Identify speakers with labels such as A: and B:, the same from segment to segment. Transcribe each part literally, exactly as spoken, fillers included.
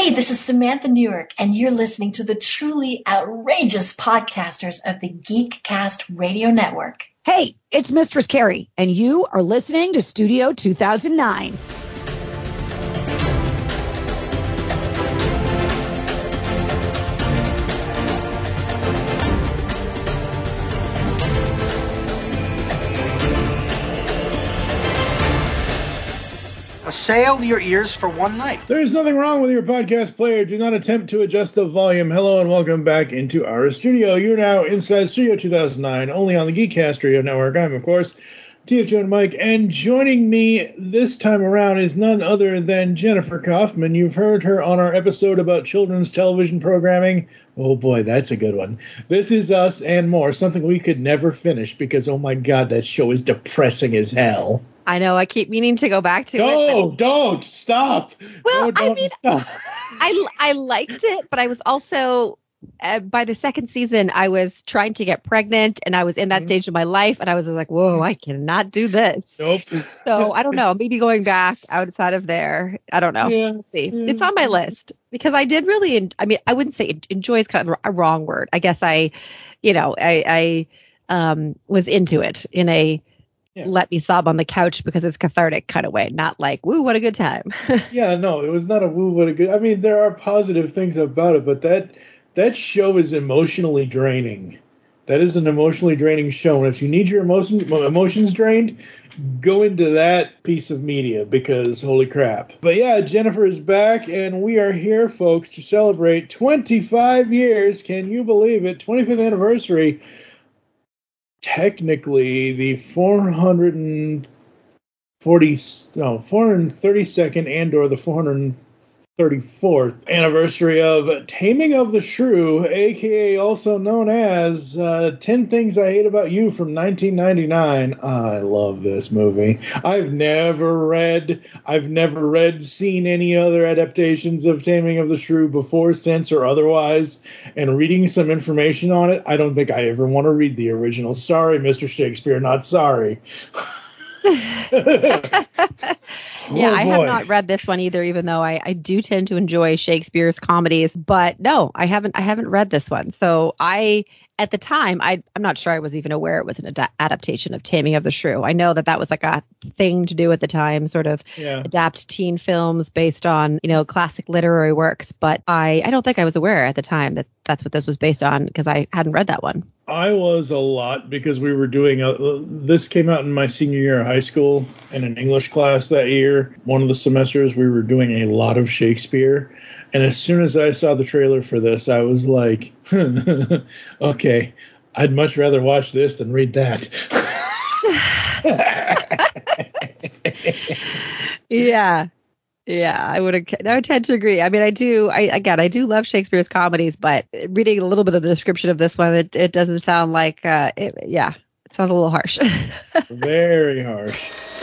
A: Hey, this is Samantha Newark, and you're listening to the truly outrageous podcasters of the Geekcast Radio Network.
B: Hey, it's Mistress Carrie, and you are listening to Studio two thousand nine.
C: Assail your ears for one night.
D: There is nothing wrong with your podcast player. Do not attempt to adjust the volume. Hello and welcome back into our studio. You're now inside Studio two thousand nine, only on the Geekcast Radio Network. I'm, of course, T F Joe and Mike, and joining me this time around is none other than Jennifer Kaufman. You've heard her on our episode about children's television programming. Oh boy, that's a good one. This Is Us and More, something we could never finish because, oh my God, that show is depressing as hell.
E: I know. I keep meaning to go back to
D: no,
E: it.
D: No, don't. Stop.
E: Well,
D: no, don't
E: I mean,
D: stop.
E: I, I liked it, but I was also, uh, by the second season, I was trying to get pregnant, and I was in that mm-hmm. stage of my life, and I was like, whoa, I cannot do this.
D: Nope.
E: So, I don't know. Maybe going back outside of there. I don't know.
D: Yeah.
E: We'll see.
D: Yeah.
E: It's on my list, because I did really, en- I mean, I wouldn't say enjoy is kind of a wrong word. I guess I, you know, I, I um, was into it in a, Yeah. let me sob on the couch because it's cathartic kind of way, not like, woo, what a good time.
D: Yeah, no, it was not a woo, what a good, I mean, there are positive things about it, but that that show is emotionally draining. That is an emotionally draining show, and if you need your emotion, emotions drained, go into that piece of media because holy crap. But yeah, Jennifer is back, and we are here, folks, to celebrate twenty-five years, can you believe it, twenty-fifth anniversary. Technically, the four hundred forty, no, four hundred thirty-second and or the four hundred thirty-fourth anniversary of Taming of the Shrew, aka also known as uh, ten Things I Hate About You from nineteen ninety-nine. I love this movie. I've never read, I've never read, seen any other adaptations of Taming of the Shrew before, since, or otherwise. And reading some information on it, I don't think I ever want to read the original. Sorry, Mister Shakespeare, not sorry.
E: Yeah,
D: oh,
E: I have not read this one either, even though I, I do tend to enjoy Shakespeare's comedies. But no, I haven't I haven't read this one. So I, at the time, I, I'm not sure I was even aware it was an ad- adaptation of Taming of the Shrew. I know that that was like a thing to do at the time, sort of
D: yeah.
E: adapt teen films based on, you know, classic literary works. But I, I don't think I was aware at the time that that's what this was based on because I hadn't read that one.
D: I was a lot because we were doing a, this came out in my senior year of high school in an English class that year. One of the semesters we were doing a lot of Shakespeare. And as soon as I saw the trailer for this, I was like, okay, I'd much rather watch this than read that.
E: Yeah. Yeah, I would I would tend to agree. I mean, I do. I again, I do love Shakespeare's comedies, but reading a little bit of the description of this one, it, it doesn't sound like. Uh, it, yeah, it sounds a little harsh.
D: Very harsh.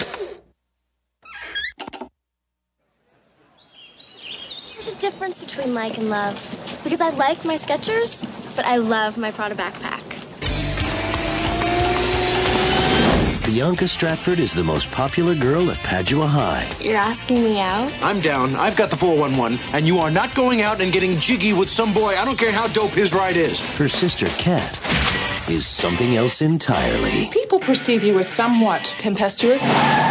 F: There's a difference between like and love, because I like my Skechers, but I love my Prada backpack.
G: Bianca Stratford is the most popular girl at Padua High.
F: You're asking me out?
H: I'm down. I've got the four one one, and you are not going out and getting jiggy with some boy. I don't care how dope his ride is.
G: Her sister, Kat, is something else entirely.
I: People perceive you as somewhat tempestuous.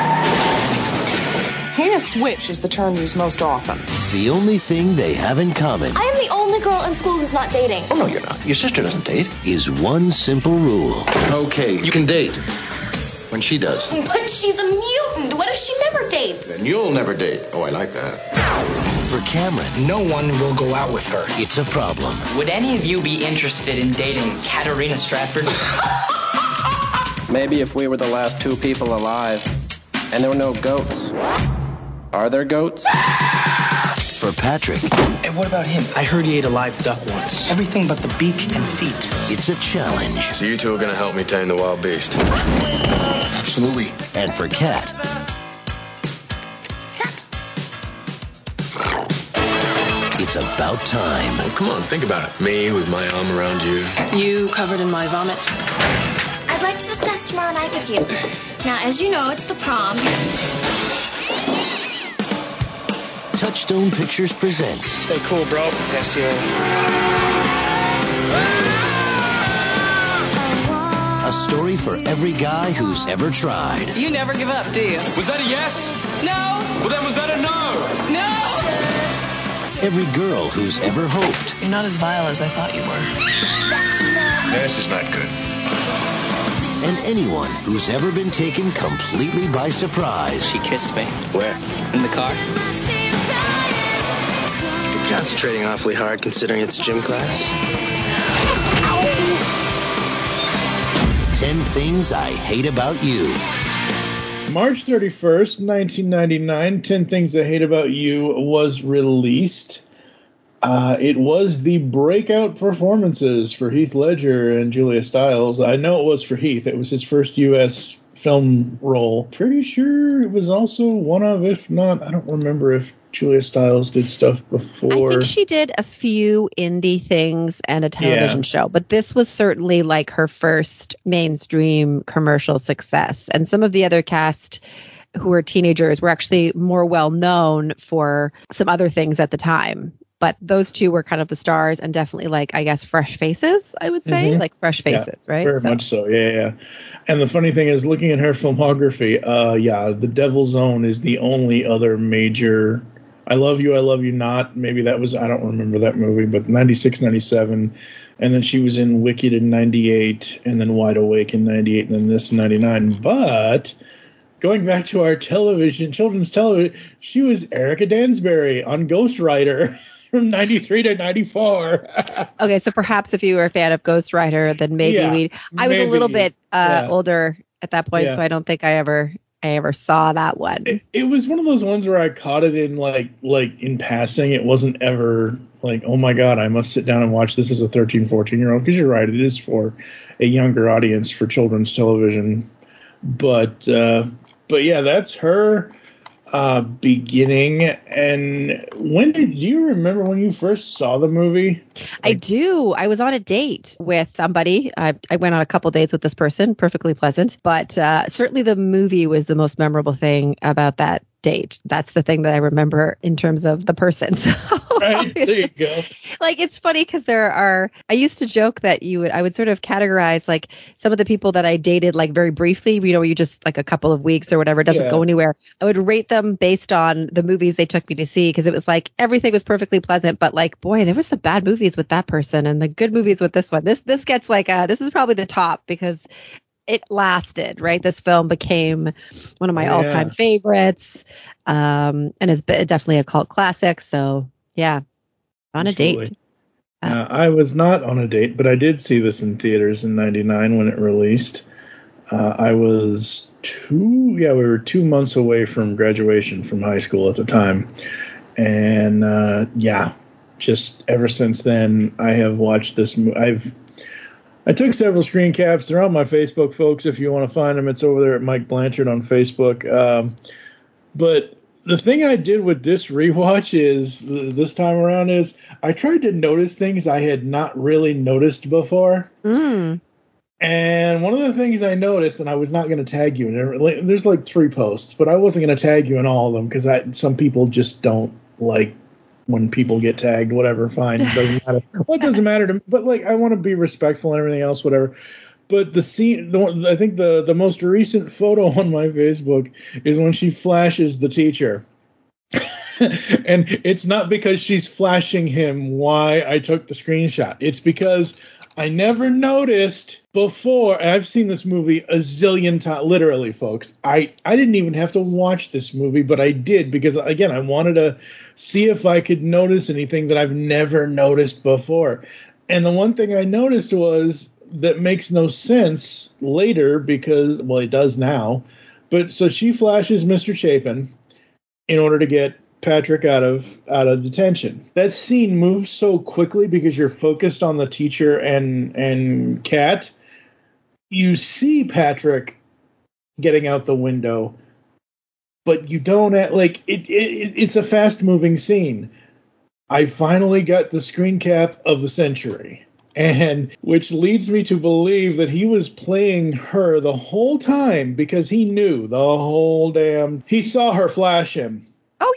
I: Heinous witch is the term used most often.
G: The only thing they have in common...
F: I am the only girl in school who's not dating.
H: Oh, no, you're not. Your sister doesn't date.
G: ...is one simple rule.
H: Okay, you can date. When she does.
F: But she's a mutant. What if she never dates?
H: Then you'll never date. Oh, I like that.
G: For Cameron,
J: no one will go out with her.
G: It's a problem.
K: Would any of you be interested in dating Katarina Stratford?
L: Maybe if we were the last two people alive, and there were no goats. Are there goats?
G: For Patrick.
J: And what about him? I heard he ate a live duck once. Everything but the beak and feet.
G: It's a challenge.
M: So you two are going to help me tame the wild beast?
J: Absolutely.
G: And for Kat.
J: Kat.
G: It's about time.
M: Well, come on, think about it. Me with my arm around you.
I: You covered in my vomit.
F: I'd like to discuss tomorrow night with you. Now, as you know, it's the prom.
G: Touchstone Pictures presents.
J: Stay cool, bro. S you.
G: A story for every guy who's ever tried.
I: You never give up, do you?
M: Was that a yes?
I: No.
M: Well, then was that a no?
I: No.
G: Every girl who's ever hoped.
I: You're not as vile as I thought you were.
H: This is not good.
G: And anyone who's ever been taken completely by surprise.
K: She kissed me.
L: Where?
K: In the car.
L: You're concentrating awfully hard considering it's gym class.
G: Ten Things I Hate About You.
D: March thirty-first, nineteen ninety-nine, Ten Things I Hate About You was released. Uh, it was the breakout performances for Heath Ledger and Julia Stiles. I know it was for Heath. It was his first U S film role. Pretty sure it was also one of, if not, I don't remember if Julia Stiles did stuff before.
E: I think she did a few indie things and a television
D: Yeah.
E: show, but this was certainly like her first mainstream commercial success. And some of the other cast who were teenagers were actually more well known for some other things at the time. But those two were kind of the stars and definitely like, I guess, fresh faces, I would say,
D: Mhm.
E: like fresh faces,
D: Yeah,
E: right?
D: Very
E: So-
D: much so, yeah, yeah. And the funny thing is, looking at her filmography, uh, yeah, The Devil's Own is the only other major. I Love You, I Love You Not. Maybe that was, I don't remember that movie, but ninety-six, ninety-seven. And then she was in Wicked in ninety-eight, and then Wide Awake in ninety-eight, and then this in ninety-nine. But going back to our television, children's television, she was Erica Dansbury on Ghost Rider. From ninety-three to ninety-four.
E: Okay, so perhaps if you were a fan of Ghost Rider, then maybe
D: Yeah,
E: we. I was
D: maybe.
E: a little bit uh,
D: Yeah.
E: older at that point,
D: Yeah.
E: so I don't think I ever, I ever saw that one.
D: It, it was one of those ones where I caught it in like, like in passing. It wasn't ever like, oh my God, I must sit down and watch this as a thirteen, fourteen year old. Because you're right, it is for a younger audience for children's television. But, uh, but yeah, that's her. Uh, beginning. And when did do you remember when you first saw the movie?
E: I do. I was on a date with somebody. I, I went on a couple dates with this person, perfectly pleasant. But uh, certainly the movie was the most memorable thing about that date. That's the thing that I remember in terms of the person. So,
D: Right, there you go.
E: like, it's funny because there are, I used to joke that you would, I would sort of categorize like some of the people that I dated like very briefly, you know, you just like a couple of weeks or whatever, doesn't
D: Yeah.
E: go anywhere. I would rate them based on the movies they took me to see because it was like everything was perfectly pleasant, but like, boy, there was some bad movies with that person and the good movies with this one. This, this gets like, uh, this is probably the top because it lasted, right? This film became one of my
D: Yeah.
E: all-time favorites, um, and is be- definitely a cult classic. So yeah, on a
D: Absolutely.
E: date.
D: Uh, I was not on a date, but I did see this in theaters in ninety-nine when it released. Uh, I was two, yeah, we were two months away from graduation from high school at the time. And uh, yeah, just ever since then, I have watched this. Mo- I've I took several screen caps. They're on my Facebook, folks. If you want to find them, it's over there at Mike Blanchard on Facebook. Um, but the thing I did with this rewatch is this time around is I tried to notice things I had not really noticed before.
E: Mm.
D: And one of the things I noticed, and I was not going to tag you in it, there's like three posts, but I wasn't going to tag you in all of them because some people just don't like when people get tagged, whatever, fine. It doesn't matter. Well, it doesn't matter to me, but like I want to be respectful and everything else, whatever. But the scene, the one, I think the, the most recent photo on my Facebook is when she flashes the teacher. And it's not because she's flashing him why I took the screenshot. It's because I never noticed before. I've seen this movie a zillion times, literally, folks. I, I didn't even have to watch this movie, but I did because, again, I wanted to see if I could notice anything that I've never noticed before. And the one thing I noticed was that makes no sense later because, well, it does now. But so she flashes Mister Chapin in order to get Patrick out of out of detention. That scene moves so quickly because you're focused on the teacher and and Kat. You see Patrick getting out the window, but you don't at, like it, it. It's a fast moving scene. I finally got the screen cap of the century, and which leads me to believe that he was playing her the whole time because he knew the whole damn. He saw her flash him.
E: Oh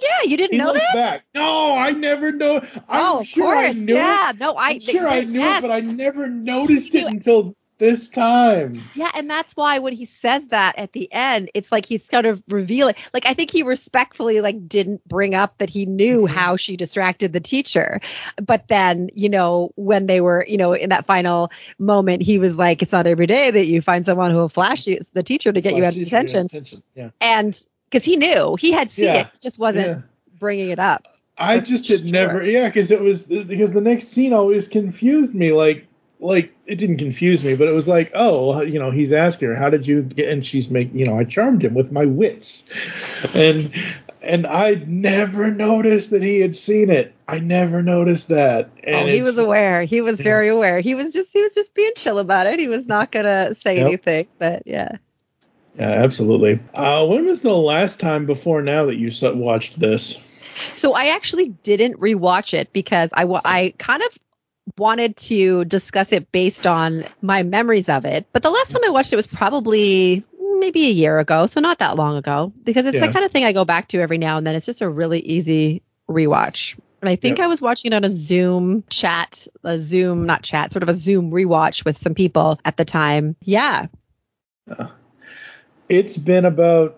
E: yeah, you didn't
D: he
E: know
D: looks
E: that?
D: back. No, I never know. I'm
E: Oh, of
D: sure I
E: course.
D: knew
E: Yeah,
D: it.
E: no, I
D: I'm sure I knew
E: yes.
D: it, but I never noticed
E: You
D: it
E: knew it.
D: until this time.
E: Yeah, and that's why when he says that at the end, it's like he's kind of revealing. Like, I think he respectfully like didn't bring up that he knew
D: Mm-hmm.
E: how she distracted the teacher. But then, you know, when they were, you know, in that final moment, he was like, it's not every day that you find someone who will flash you, the teacher to get
D: Flash
E: you out of
D: teacher,
E: detention.
D: attention. Yeah.
E: And because he knew, he had seen
D: Yeah.
E: it, he just wasn't
D: Yeah.
E: bringing it up.
D: I
E: For
D: just had
E: sure.
D: never, yeah, because it was because the next scene always confused me. Like, like it didn't confuse me, but it was like, oh, you know, he's asking her, how did you get? And she's making, you know, I charmed him with my wits, and and I never noticed that he had seen it. I never noticed that. And
E: Oh, he
D: it's-
E: was aware. He was very aware. He was just, he was just being chill about it. He was not gonna say
D: Yep.
E: anything. But yeah.
D: Yeah, absolutely. Uh, when was the last time before now that you s- watched this?
E: So I actually didn't rewatch it because I, wa- I kind of wanted to discuss it based on my memories of it. But the last time I watched it was probably maybe a year ago. So not that long ago, because it's
D: Yeah.
E: the kind of thing I go back to every now and then. It's just a really easy rewatch. And I think
D: Yep.
E: I was watching it on a Zoom chat, a Zoom, not chat, sort of a Zoom rewatch with some people at the time. Yeah.
D: Uh, it's been about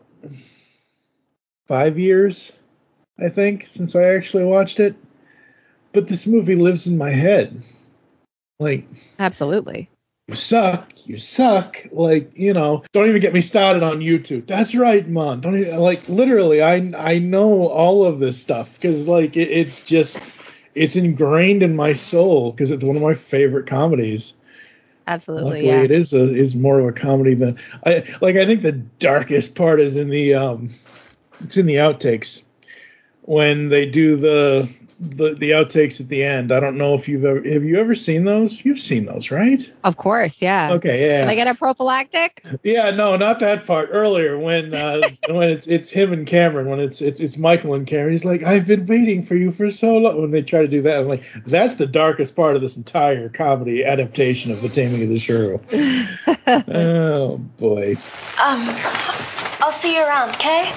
D: five years, I think, since I actually watched it. But this movie lives in my head. Like,
E: Absolutely.
D: you suck, you suck. Like, you know, don't even get me started on YouTube. That's right, Mom. Don't even, like, literally, I I know all of this stuff because, like, it, it's just, it's ingrained in my soul because it's one of my favorite comedies.
E: Absolutely.
D: Luckily,
E: Yeah.
D: it is a is more of a comedy than I like. I think the darkest part is in the um, it's in the outtakes when they do the the the outtakes at the end. I don't know if you've ever have you ever seen those? You've seen those, right?
E: Of course. Yeah.
D: Okay, yeah.
E: Can I get a prophylactic?
D: Yeah, no, not that part. Earlier when uh, when it's it's him and Cameron, when it's it's it's Michael and Cameron, he's like, I've been waiting for you for so long. When they try to do that, I'm like, that's the darkest part of this entire comedy adaptation of The Taming of the Shrew. Oh boy.
F: Um, I'll see you around, okay?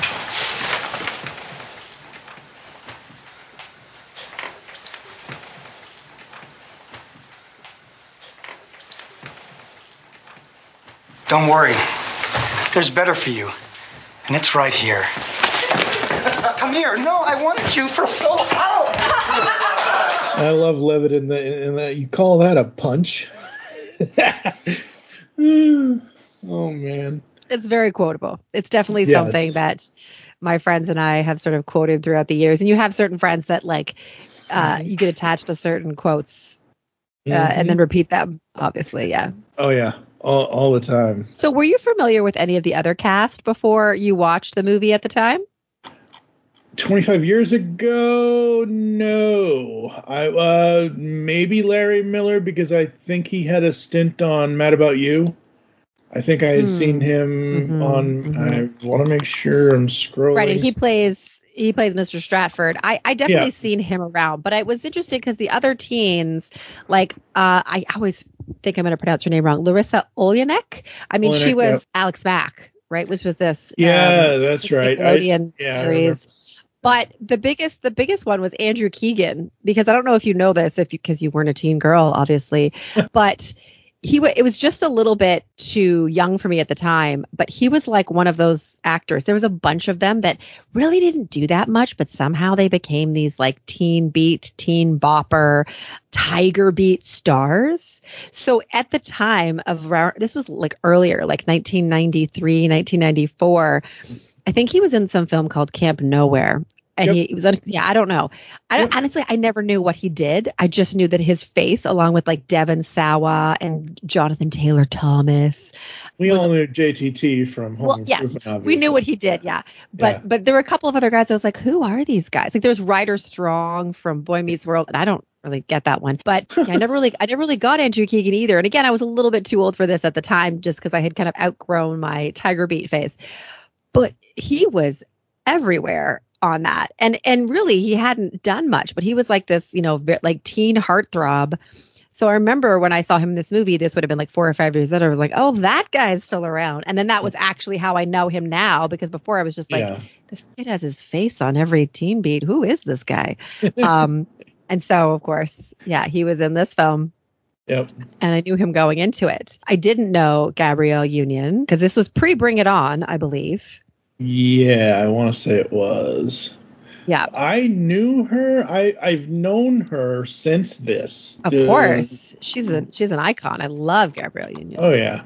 C: Don't worry. There's better for you. And it's right here. Come here. No, I wanted you for so long.
D: I love Levitt in the in that. You call that a punch? Oh man.
E: It's very quotable. It's definitely
D: Yes.
E: something that my friends and I have sort of quoted throughout the years. And you have certain friends that like uh, you get attached to certain quotes uh,
D: Mhm.
E: and then repeat them, obviously. Yeah.
D: Oh yeah, all all the time.
E: So were you familiar with any of the other cast before you watched the movie at the time?
D: twenty-five years ago, no. I uh maybe Larry Miller because I think he had a stint on Mad About You. I think I had
E: Hmm.
D: seen him
E: Mhm,
D: on.
E: mhm.
D: I want to make sure I'm scrolling.
E: Right, and he plays he plays Mister Stratford. I, I definitely
D: Yeah.
E: seen him around, but I was interested because the other teens, like uh, I always think I'm going to pronounce her name wrong, Larissa Oleynik. I mean, she
D: Oleynik,
E: was
D: yep.
E: Alex Mack, right? Which was this
D: Yeah,
E: um,
D: that's right. I-
E: Nickelodeon
D: yeah, I
E: series. But the biggest the biggest one was Andrew Keegan, because I don't know if you know this, if because you, you weren't a teen girl, obviously, but he wa it was just a little bit too young for me at the time, but he was like one of those actors. There was a bunch of them that really didn't do that much, but somehow they became these like teen beat, teen bopper, tiger beat stars. So at the time of around, this was like earlier, like nineteen ninety-three, nineteen ninety-four, I think he was in some film called Camp Nowhere. And
D: Yep.
E: he, he was, on, yeah, I don't know. I don't,
D: Yep.
E: honestly, I never knew what he did. I just knew that his face, along with like Devon Sawa and Jonathan Taylor Thomas.
D: We
E: was-
D: all knew J T T from Home
E: Well, yes,
D: Improvement,
E: we knew
D: obviously.
E: what he did. Yeah. But,
D: Yeah.
E: but there were a couple of other guys. I was like, who are these guys? Like there was Ryder Strong from Boy Meets World. And I don't really get that one, but yeah, I never really, I never really got Andrew Keegan either. And again, I was a little bit too old for this at the time, just because I had kind of outgrown my Tiger Beat phase. But he was everywhere on that, and and really he hadn't done much, but he was like this, you know, ve- like teen heartthrob. So I remember when I saw him in this movie, this would have been like four or five years later. I was like, oh, that guy's still around. And then that was actually how I know him now, because before I was just like, yeah. this kid has his face on every teen beat. Who is this guy? um, and so, of course, yeah, he was in this film.
D: Yep.
E: And I knew him going into it. I didn't know Gabrielle Union because this was pre Bring It On, I believe.
D: Yeah, I want to say it was.
E: Yeah.
D: I knew her. I, I've known her since this.
E: Of uh, course. She's a she's an icon. I love Gabrielle Union.
D: Oh, yeah.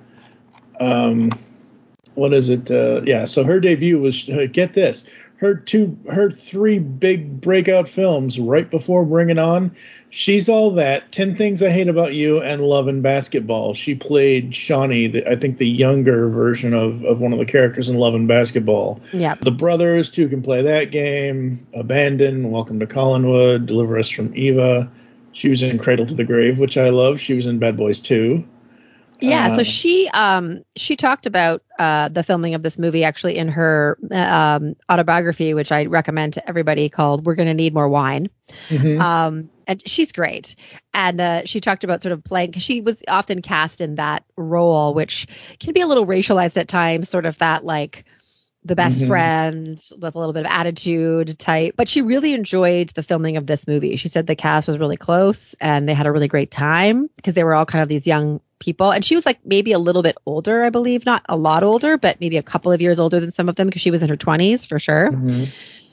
D: Um, what is it? Uh, yeah, so her debut was, uh, get this, her two, her three big breakout films right before Bring It On. She's All That, ten Things I Hate About You, and Love and Basketball. She played Shawnee, the, I think the younger version of, of one of the characters in Love and Basketball.
E: Yeah.
D: The Brothers, Two Can Play That Game, Abandon, Welcome to Collinwood, Deliver Us from Eva. She was in Cradle to the Grave, which I love. She was in Bad Boys two.
E: Yeah,
D: uh,
E: so she um she talked about uh the filming of this movie actually in her um autobiography, which I recommend to everybody, called We're Gonna Need More Wine.
D: Mm-hmm.
E: Um and she's great. And uh, she talked about sort of playing, because she was often cast in that role, which can be a little racialized at times, sort of that like the best mm-hmm. friend with a little bit of attitude type. But she really enjoyed the filming of this movie. She said the cast was really close and they had a really great time because they were all kind of these young people. And she was like maybe a little bit older, I believe, not a lot older, but maybe a couple of years older than some of them, because she was in her twenties for sure.
D: Mm-hmm.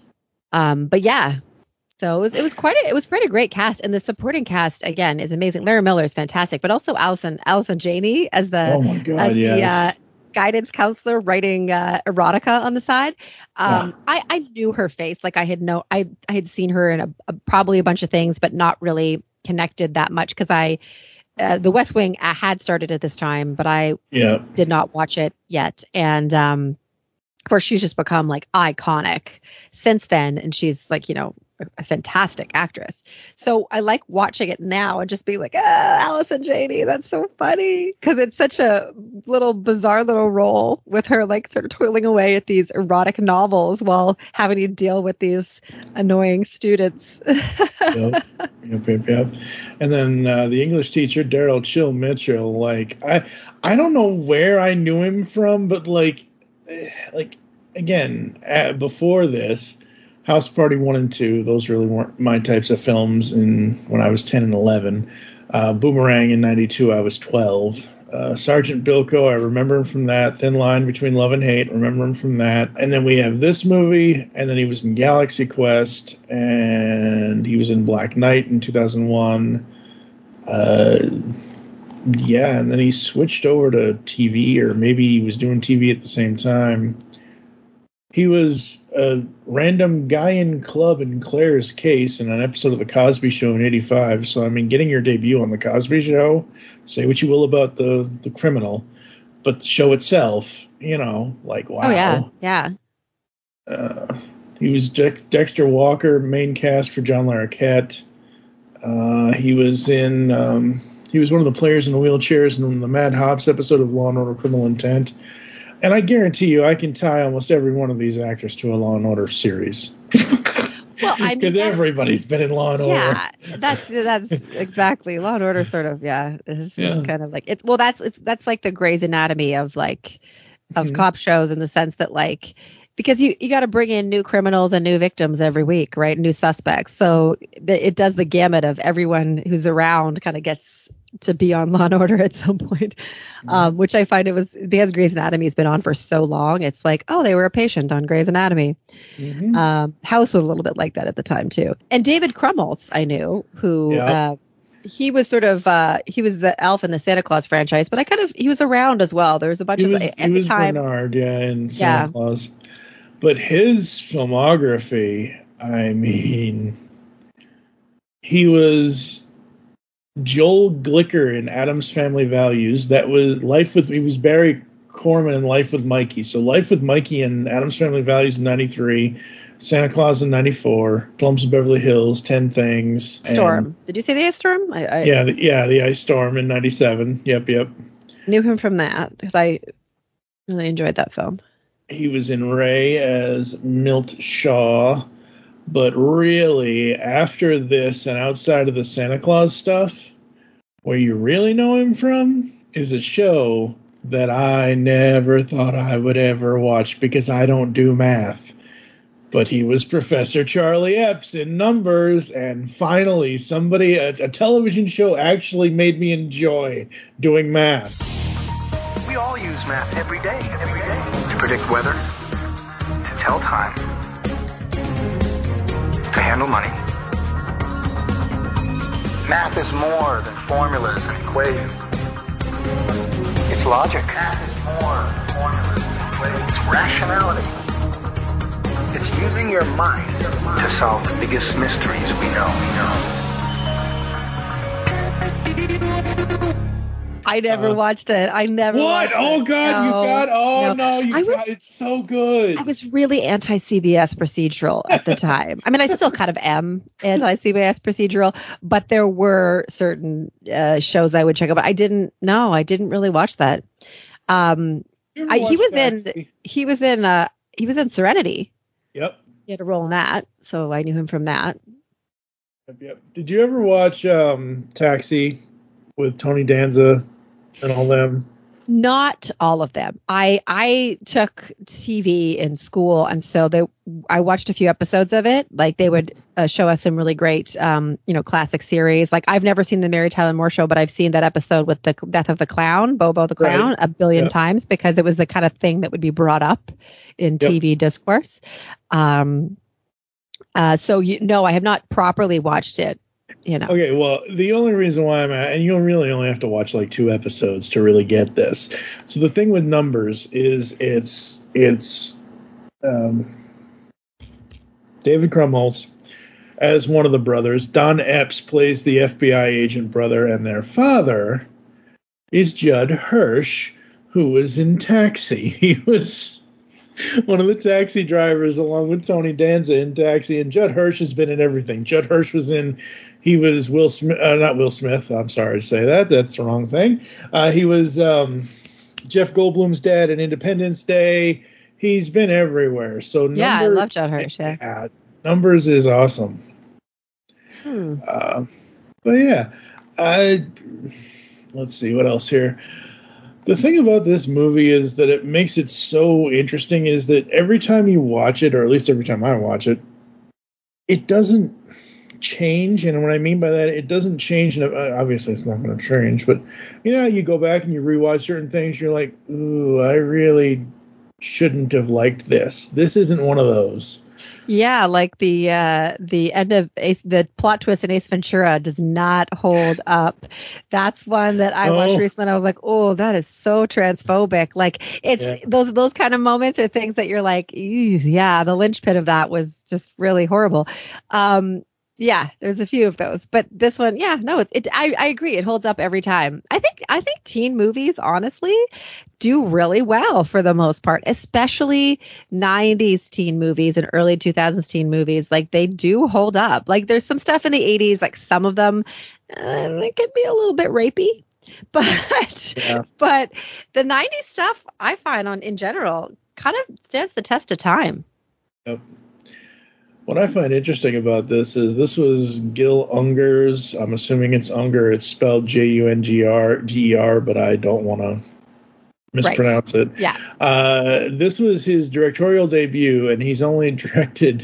E: Um, but yeah, so it was it was quite a, it was quite a great cast, and the supporting cast again is amazing. Larry Miller is fantastic, but also Allison Allison Janney as the
D: oh my God,
E: as
D: yes.
E: the uh, guidance counselor writing uh, erotica on the side. Um, yeah. I I knew her face, like I had no I I had seen her in a, a probably a bunch of things, but not really connected that much because I. Uh, the West Wing uh, had started at this time, but I
D: yeah.
E: did not watch it yet. And um, of course, she's just become like iconic since then. And she's like, you know, a, a fantastic actress. So I like watching it now and just being like, ah, Allison Janney, that's so funny. Because it's such a little bizarre little role with her like sort of toiling away at these erotic novels while having to deal with these annoying students.
D: yep. Yep, yep, yep. And then uh, the English teacher, Daryl Chill Mitchell, like I I don't know where I knew him from, but like like again, uh, before this, House Party one and two, those really weren't my types of films in when I was ten and eleven. Uh, Boomerang in ninety-two, I was twelve. Uh, Sergeant Bilko, I remember him from that. Thin Line Between Love and Hate, remember him from that. And then we have this movie, and then he was in Galaxy Quest, and he was in Black Knight in two thousand one. Uh, yeah, and then he switched over to T V, or maybe he was doing T V at the same time. He was a random guy in club in Claire's Case in an episode of The Cosby Show in eighty-five. So, I mean, getting your debut on The Cosby Show, say what you will about the, the criminal, but the show itself, you know, like, wow.
E: Oh, yeah, yeah.
D: Uh, he was De- Dexter Walker, main cast for John Larroquette. Uh, he was in, um, he was one of the players in the wheelchairs in the Mad Hops episode of Law and Order Criminal Intent. And I guarantee you, I can tie almost every one of these actors to a Law and Order series.
E: Well, I mean,
D: because everybody's been in Law and Order.
E: Yeah, that's that's exactly Law and Order. Sort of, yeah, is,
D: Yeah.
E: is kind of like it. Well, that's it's that's like the Grey's Anatomy of like of
D: Mhm.
E: cop shows, in the sense that like because you you got to bring in new criminals and new victims every week, right? New suspects. So the, it does the gamut of everyone who's around kind of gets to be on Law and Order at some point, um, which I find it was because Grey's Anatomy has been on for so long. It's like, oh, they were a patient on Grey's Anatomy.
D: Mhm.
E: Um, House was a little bit like that at the time too. And David Krumholtz, I knew, who
D: Yeah.
E: uh, he was sort of uh, he was the elf in the Santa Claus franchise, but I kind of he was around as well. There was a bunch
D: He
E: of
D: was,
E: at
D: he
E: the
D: was
E: time.
D: Bernard, yeah, in Santa
E: Yeah.
D: Claus. But his filmography, I mean, he was Joel Glicker in Addams Family Values. That was Life with, he was Barry Corman in Life with Mikey. So Life with Mikey and Addams Family Values in ninety-three, Santa Claus in ninety-four, Slums of Beverly Hills, ten Things.
E: Storm.
D: and-
E: Did you say the Ice Storm? I, I
D: yeah, the, yeah, the Ice Storm in ninety-seven. Yep, yep.
E: knew him from that because I really enjoyed that film.
D: He was in Ray as Milt Shaw, but really after this and outside of the Santa Claus stuff, Where you really know him from is a show that I never thought I would ever watch because I don't do math. But he was Professor Charlie Epps in Numbers, and finally somebody, a, a television show actually made me enjoy doing math.
N: We all use math every day, every day. To predict weather, to tell time, to handle money. Math is more than formulas and equations. It's logic. Math is more than formulas and equations. It's rationality. It's using your mind to solve the biggest mysteries we know. We know.
E: I never uh, watched it. I never
D: what?
E: watched
D: oh,
E: it.
D: God,
E: no,
D: you got, oh, no,
E: no
D: you
E: I
D: got,
E: was,
D: it's so good.
E: I was really anti-C B S procedural at the time. I mean, I still kind of am anti-C B S procedural, but there were certain uh, shows I would check out. But I didn't, no, I didn't really watch that. Um, I, he was Taxi? in, he was in, uh, he was in Serenity.
D: Yep.
E: He had a role in that, so I knew him from that.
D: Yep, yep. Did you ever watch um, Taxi with Tony Danza and all them?
E: Not all of them. I I took T V in school, and so they I watched a few episodes of it. Like they would uh, show us some really great, um, you know, classic series. Like I've never seen the Mary Tyler Moore Show, but I've seen that episode with the Death of the Clown, Bobo the Clown, right. a billion yep. times because it was the kind of thing that would be brought up in yep. T V discourse. Um, uh, so you, no, I have not properly watched it. You know.
D: Okay, well, the only reason why I'm at, and you'll really only have to watch like two episodes to really get this. So the thing with Numbers is it's it's um, David Krumholtz as one of the brothers. Don Epps plays the F B I agent brother, and their father is Judd Hirsch, who was in Taxi. He was one of the taxi drivers along with Tony Danza in Taxi, and Judd Hirsch has been in everything. Judd Hirsch was in, he was Will Smith, uh, not Will Smith, I'm sorry to say that, that's the wrong thing. Uh, he was um, Jeff Goldblum's dad in Independence Day. He's been everywhere. So Numbers,
E: yeah, I love Judd Hirsch. Yeah.
D: yeah, Numbers is awesome.
E: Hmm.
D: Uh, but yeah, I, let's see what else here. The thing about this movie is that it makes it so interesting is that every time you watch it, or at least every time I watch it, it doesn't change. And what I mean by that, it doesn't change. And obviously, it's not going to change. But, you know, you go back and you rewatch certain things, you're like, ooh, I really shouldn't have liked this. This isn't one of those.
E: Yeah, like the uh, the end of Ace, the plot twist in Ace Ventura does not hold up. That's one that I oh. watched recently. And I was like, oh, that is so transphobic. Like it's yeah. those those kind of moments are things that you're like, yeah, the linchpin of that was just really horrible. Um, yeah, there's a few of those, but this one, yeah, no, it's it. I, I agree, it holds up every time. I think I think teen movies, honestly, do really well for the most part, especially nineties teen movies and early two thousands teen movies. Like they do hold up. Like there's some stuff in the eighties, like some of them, uh, it can be a little bit rapey, but yeah. but the nineties stuff I find on in general kind of stands the test of time.
D: Yep. What I find interesting about this is this was Gil Unger's. I'm assuming it's Unger. It's spelled J U N G R G E R, but I don't want to mispronounce
E: right.
D: it.
E: Yeah.
D: Uh, this was his directorial debut, and he's only directed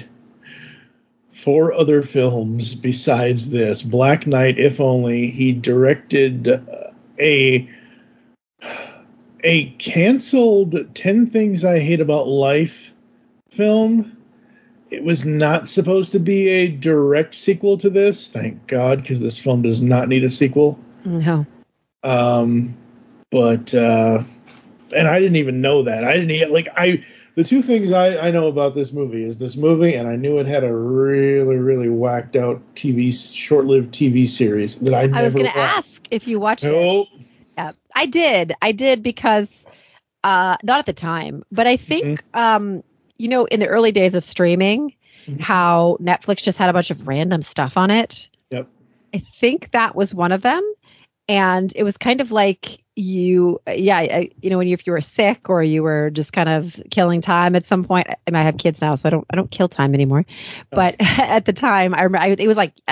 D: four other films besides this. Black Knight, If Only. He directed a a canceled ten Things I Hate About Life film. It was not supposed to be a direct sequel to this, thank God, because this film does not need a sequel.
E: No.
D: Um, but uh, and I didn't even know that. I didn't even, like I. The two things I, I know about this movie is this movie, and I knew it had a really, really whacked out T V, short-lived T V series that I never.
E: I was going to
D: watched.
E: ask if you watched
D: nope.
E: it. Yeah, I did. I did because uh, not at the time, but I think. Mm-hmm. Um, You know, in the early days of streaming, mm-hmm. how Netflix just had a bunch of random stuff on it.
D: Yep.
E: I think that was one of them. And it was kind of like you, yeah, you know, when you, if you were sick or you were just kind of killing time at some point. And I have kids now, so I don't, I don't kill time anymore. Oh. But at the time, I remember I, it was like at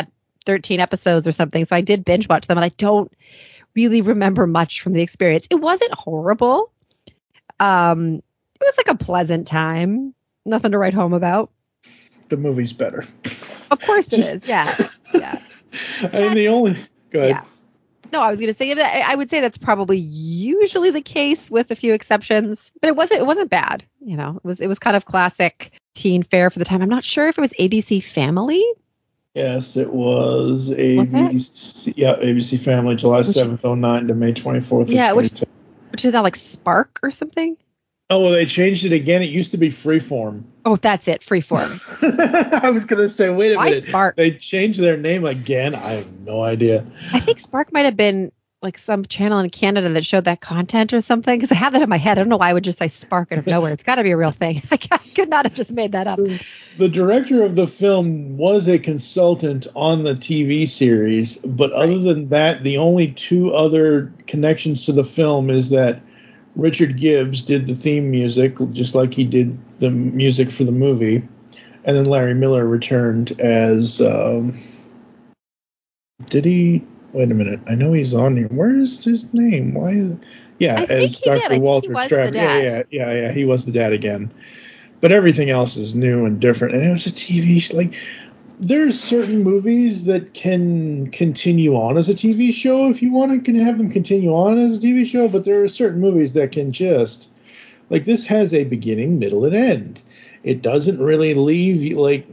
E: thirteen episodes or something. So I did binge watch them, and I don't really remember much from the experience. It wasn't horrible. Um, it was like a pleasant time. Nothing to write home about.
D: The movie's better.
E: Of course it
D: Just,
E: is. Yeah. Yeah.
D: I mean, the only. Go ahead.
E: Yeah. No, I was going to say that I would say that's probably usually the case with a few exceptions, but it wasn't. It wasn't bad. You know, it was. It was kind of classic teen fare for the time. I'm not sure if it was A B C Family.
D: Yes, it was A B C.
E: Was
D: yeah, A B C Family, July seventh, oh nine to May twenty-fourth.
E: Yeah, which, which is now like Spark or something.
D: Oh, well, they changed it again. It used to be Freeform.
E: Oh, that's it, Freeform.
D: I was going to say, wait a
E: Why
D: minute.
E: Spark?
D: They changed their name again. I have no idea.
E: I think Spark might have been like some channel in Canada that showed that content or something, because I have that in my head. I don't know why I would just say Spark out of nowhere. It's got to be a real thing. I could not have just made that up.
D: The director of the film was a consultant on the T V series, but other right. than that, the only two other connections to the film is that Richard Gibbs did the theme music, just like he did the music for the movie, and then Larry Miller returned as. Um, did he? Wait a minute. I know he's on here. Where is his name? Why? Is, yeah,
E: I
D: as Doctor Walter Stratton. Yeah, yeah, yeah, yeah. He was the dad again. But everything else is new and different, and it was a T V show. Like, there's certain movies that can continue on as a T V show if you want to can have them continue on as a T V show, but there are certain movies that can just, like, this has a beginning, middle, and end. It doesn't really leave you, like,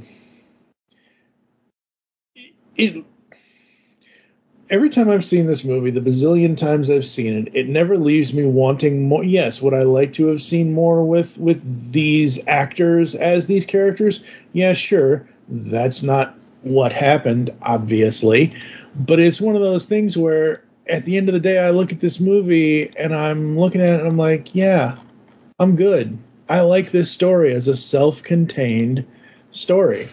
D: it. Every time I've seen this movie, the bazillion times I've seen it, it never leaves me wanting more. Yes, would I like to have seen more with with these actors as these characters? Yeah, sure. That's not what happened, obviously. But it's one of those things where at the end of the day, I look at this movie and I'm looking at it and I'm like, yeah, I'm good. I like this story as a self-contained story.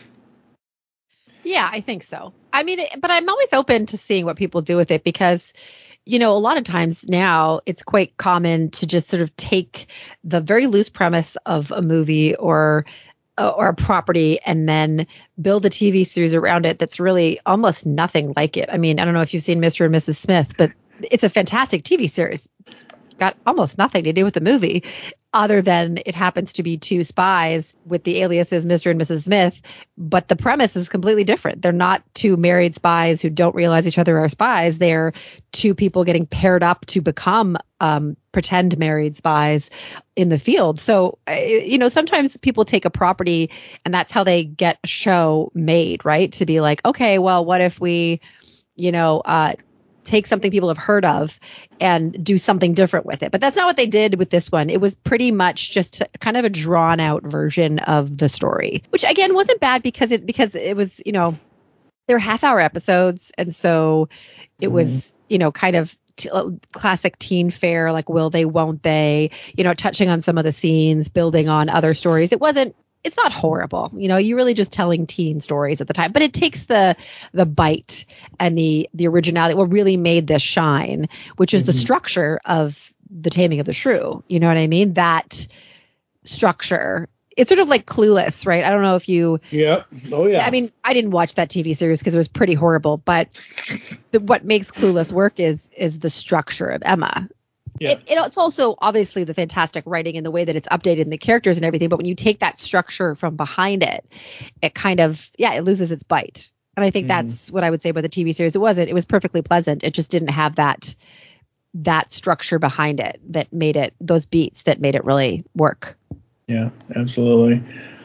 E: Yeah, I think so. I mean, but I'm always open to seeing what people do with it because, you know, a lot of times now it's quite common to just sort of take the very loose premise of a movie or or a property and then build a T V series around it that's really almost nothing like it. I mean, I don't know if you've seen Mister and Missus Smith, but it's a fantastic T V series. It's got almost nothing to do with the movie other than it happens to be two spies with the aliases Mister and Missus Smith, but the premise is completely different. They're not two married spies who don't realize each other are spies. They're two people getting paired up to become um, pretend married spies in the field. So, you know, sometimes people take a property and that's how they get a show made, right? To be like, okay, well, what if we, you know, uh, take something people have heard of and do something different with it. But that's not what they did with this one. It was pretty much just kind of a drawn out version of the story, which again wasn't bad because it because it was, you know, they're half hour episodes. And so it mm-hmm. was, you know, kind of t- classic teen fare, like will they, won't they, you know, touching on some of the scenes, building on other stories. It wasn't It's not horrible. You know, you're really just telling teen stories at the time, but it takes the the bite and the the originality, what really made this shine, which is mm-hmm. the structure of The Taming of the Shrew. You know what I mean? That structure. It's sort of like Clueless, right? I don't know if you.
D: Yeah. Oh, yeah.
E: I mean, I didn't watch that T V series because it was pretty horrible, but the, what makes Clueless work is is the structure of Emma. Yeah. It, it's also obviously the fantastic writing and the way that it's updated and the characters and everything. But when you take that structure from behind it, it kind of, yeah, it loses its bite. And I think mm. that's what I would say about the T V series. It wasn't, it was perfectly pleasant. It just didn't have that, that structure behind it that made it, those beats that made it really work.
D: Yeah, absolutely.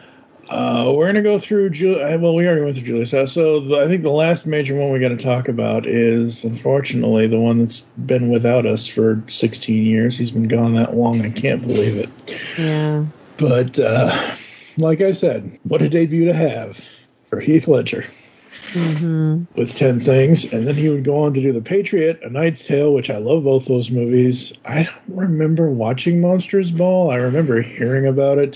D: Uh, we're going to go through, Ju- well, we already went through Julius House. So the, I think the last major one we got to talk about is, unfortunately, the one that's been without us for sixteen years. He's been gone that long. I can't believe it.
E: Yeah.
D: But uh, like I said, what a debut to have for Heath Ledger.
E: Mm-hmm.
D: With ten Things. And then he would go on to do The Patriot, A Knight's Tale, which I love both those movies. I don't remember watching Monsters Ball. I remember hearing about it.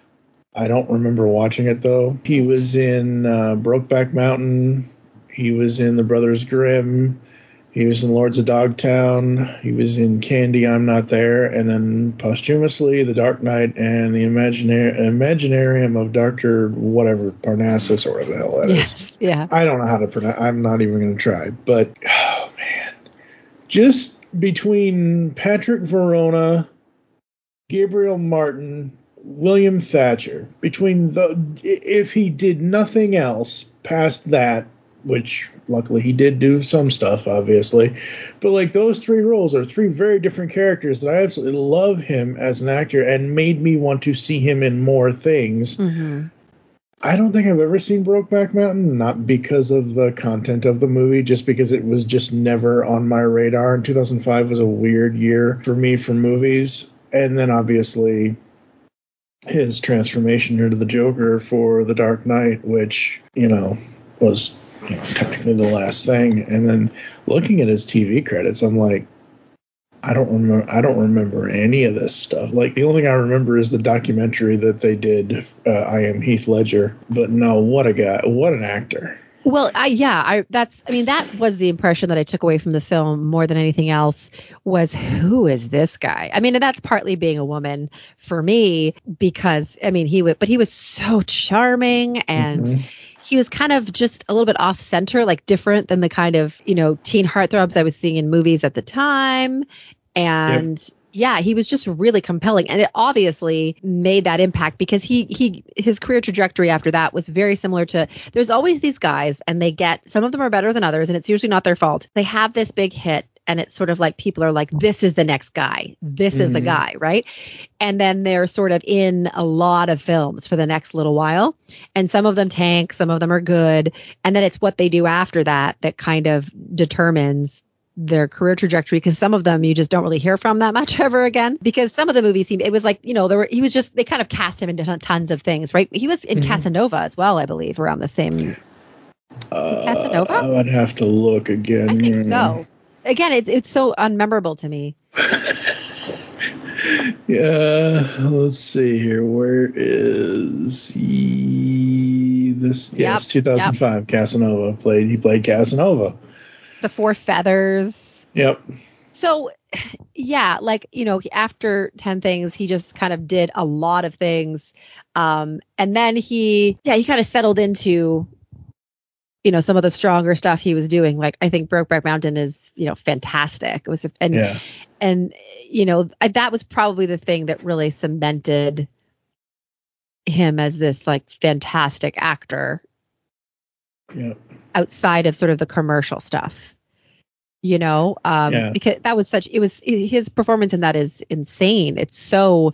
D: I don't remember watching it, though. He was in uh, Brokeback Mountain. He was in The Brothers Grimm. He He was in Lords of Dogtown. He was in Candy, I'm Not There. And then posthumously, The Dark Knight and the Imaginar- Imaginarium of Doctor whatever, Parnassus or whatever the hell that
E: yes,
D: is.
E: Yeah.
D: I don't know how to pronounce. I'm not even going to try. But, oh, man. Just between Patrick Verona, Gabriel Martin, William Thatcher, between the, if he did nothing else past that, which luckily he did do some stuff, obviously, but like those three roles are three very different characters that I absolutely love him as an actor and made me want to see him in more things.
E: Mm-hmm.
D: I don't think I've ever seen Brokeback Mountain, not because of the content of the movie, just because it was just never on my radar. And two thousand five was a weird year for me for movies. And then obviously his transformation into the Joker for The Dark Knight, which, you know, was you know, technically the last thing. And then looking at his T V credits, I'm like, I don't remember. I don't remember any of this stuff. Like the only thing I remember is the documentary that they did. Uh, I Am Heath Ledger. But no, what a guy! What an actor!
E: Well, I yeah, I that's I mean that was the impression that I took away from the film more than anything else was who is this guy? I mean, and that's partly being a woman for me because I mean he would, but he was so charming and. Mm-hmm. He was kind of just a little bit off center, like different than the kind of, you know, teen heartthrobs I was seeing in movies at the time. And yep. yeah, he was just really compelling. And it obviously made that impact because he he his career trajectory after that was very similar to there's always these guys and they get some of them are better than others and it's usually not their fault. They have this big hit. And it's sort of like people are like, this is the next guy. This mm-hmm. is the guy, right? And then they're sort of in a lot of films for the next little while. And some of them tank, some of them are good. And then it's what they do after that that kind of determines their career trajectory. Because some of them you just don't really hear from that much ever again. Because some of the movies, seemed, it was like, you know, there were, he was just, they kind of cast him into tons of things, right? He was in mm-hmm. Casanova as well, I believe, around the same.
D: Uh,
E: Casanova?
D: I would have to look again.
E: I think so. Again, it's it's so unmemorable to me.
D: Yeah, let's see here. Where is he? This?
E: Yep,
D: yes, two thousand five. Yep. Casanova played. He played Casanova.
E: The Four Feathers.
D: Yep.
E: So, yeah, like you know, after ten Things, he just kind of did a lot of things, um, and then he, yeah, he kind of settled into. You know, some of the stronger stuff he was doing, like I think Brokeback Mountain is, you know, fantastic. It was, and, yeah. and, you know, I, that was probably the thing that really cemented him as this like fantastic actor.
D: Yeah.
E: Outside of sort of the commercial stuff, you know, um, yeah. because that was such, it was his performance in that is insane. It's so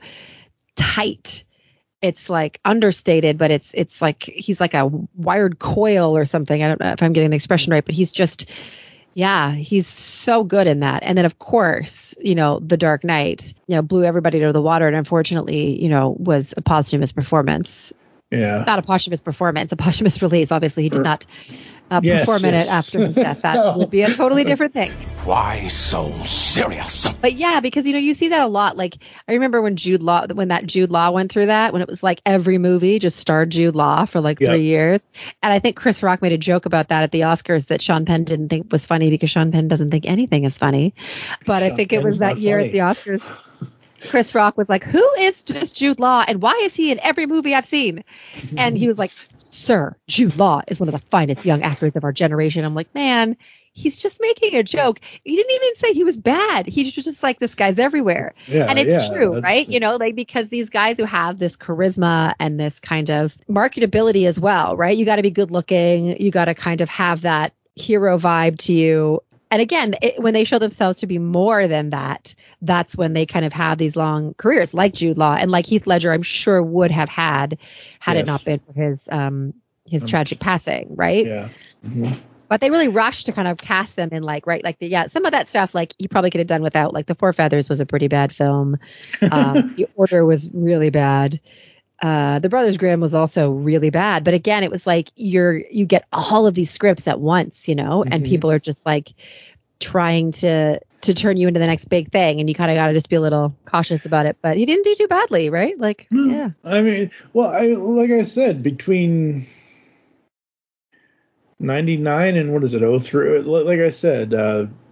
E: tight. It's like understated, but it's it's like he's like a wired coil or something. I don't know if I'm getting the expression right, but he's just, yeah, he's so good in that. And then, of course, you know, The Dark Knight, you know, blew everybody to the water and unfortunately, you know, was a posthumous performance.
D: Yeah.
E: Not a posthumous performance, a posthumous release. Obviously, he did not uh, yes, perform yes. in it after his death. That no. would be a totally different thing.
M: Why so serious?
E: But yeah, because, you know, you see that a lot. Like, I remember when Jude Law, when that Jude Law went through that, when it was like every movie just starred Jude Law for like yep. three years. And I think Chris Rock made a joke about that at the Oscars that Sean Penn didn't think was funny because Sean Penn doesn't think anything is funny. But Sean I think Penn's it was that year funny. At the Oscars. Chris Rock was like, who is this Jude Law and why is he in every movie I've seen? And he was like, sir, Jude Law is one of the finest young actors of our generation. I'm like, man, he's just making a joke. He didn't even say he was bad. He's just like, this guy's everywhere. Yeah, and it's yeah, true, right? You know, like because these guys who have this charisma and this kind of marketability as well, right? You got to be good looking. You got to kind of have that hero vibe to you. And again, it, when they show themselves to be more than that, that's when they kind of have these long careers like Jude Law and like Heath Ledger, I'm sure would have had, had yes. it not been for his um, his um, tragic passing, right?
D: Yeah. Mm-hmm.
E: But they really rushed to kind of cast them in like, right, like the, yeah, some of that stuff, like he probably could have done without, like The Four Feathers was a pretty bad film. Um, The Order was really bad. Uh, The Brothers Grimm was also really bad. But again, it was like you're you get all of these scripts at once, you know, mm-hmm. and people are just like trying to to turn you into the next big thing. And you kind of got to just be a little cautious about it. But he didn't do too badly, right? Like,
D: no,
E: yeah.
D: I mean, well, I like I said, between ninety-nine and what is it, oh three? Like I said, uh,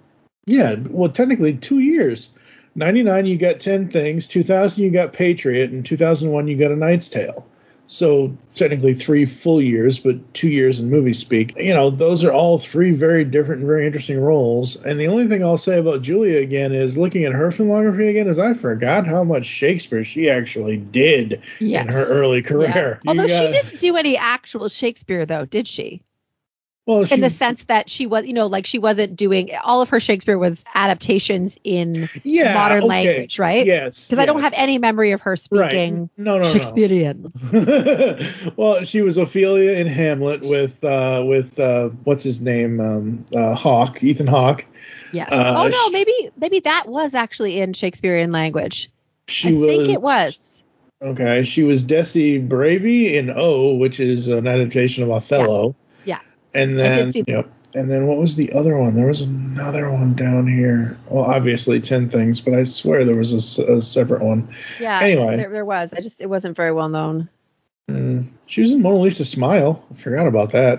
D: Yeah, well, technically two years. ninety-nine, you got ten Things. two thousand, you got Patriot. And two thousand one, you got A Knight's Tale. So technically three full years, but two years in movie speak. You know, those are all three very different and very interesting roles. And the only thing I'll say about Julia again is looking at her filmography again is I forgot how much Shakespeare she actually did yes. in her early career.
E: Yeah. Although
D: got,
E: she didn't do any actual Shakespeare, though, did she?
D: Well, she,
E: in the sense that she was, you know, like she wasn't doing all of her Shakespeare was adaptations in
D: yeah,
E: modern
D: okay.
E: language, right?
D: Yes.
E: Because
D: yes.
E: I don't have any memory of her speaking
D: right. no, no,
E: Shakespearean.
D: No. Well, she was Ophelia in Hamlet with uh, with uh, what's his name, um, uh, Hawke, Ethan Hawke.
E: Yeah.
D: Uh,
E: oh no,
D: she,
E: maybe maybe that was actually in Shakespearean language.
D: She
E: I
D: was,
E: think it was.
D: Okay, she was Desi Bravey in O, which is an adaptation of Othello.
E: Yeah. yeah.
D: And then, yep. And then what was the other one? There was another one down here. Well, obviously ten Things, but I swear there was a, a separate one.
E: Yeah.
D: Anyway,
E: there, there was. I just it wasn't very well known.
D: Mm, she was in Mona Lisa Smile. I forgot about that.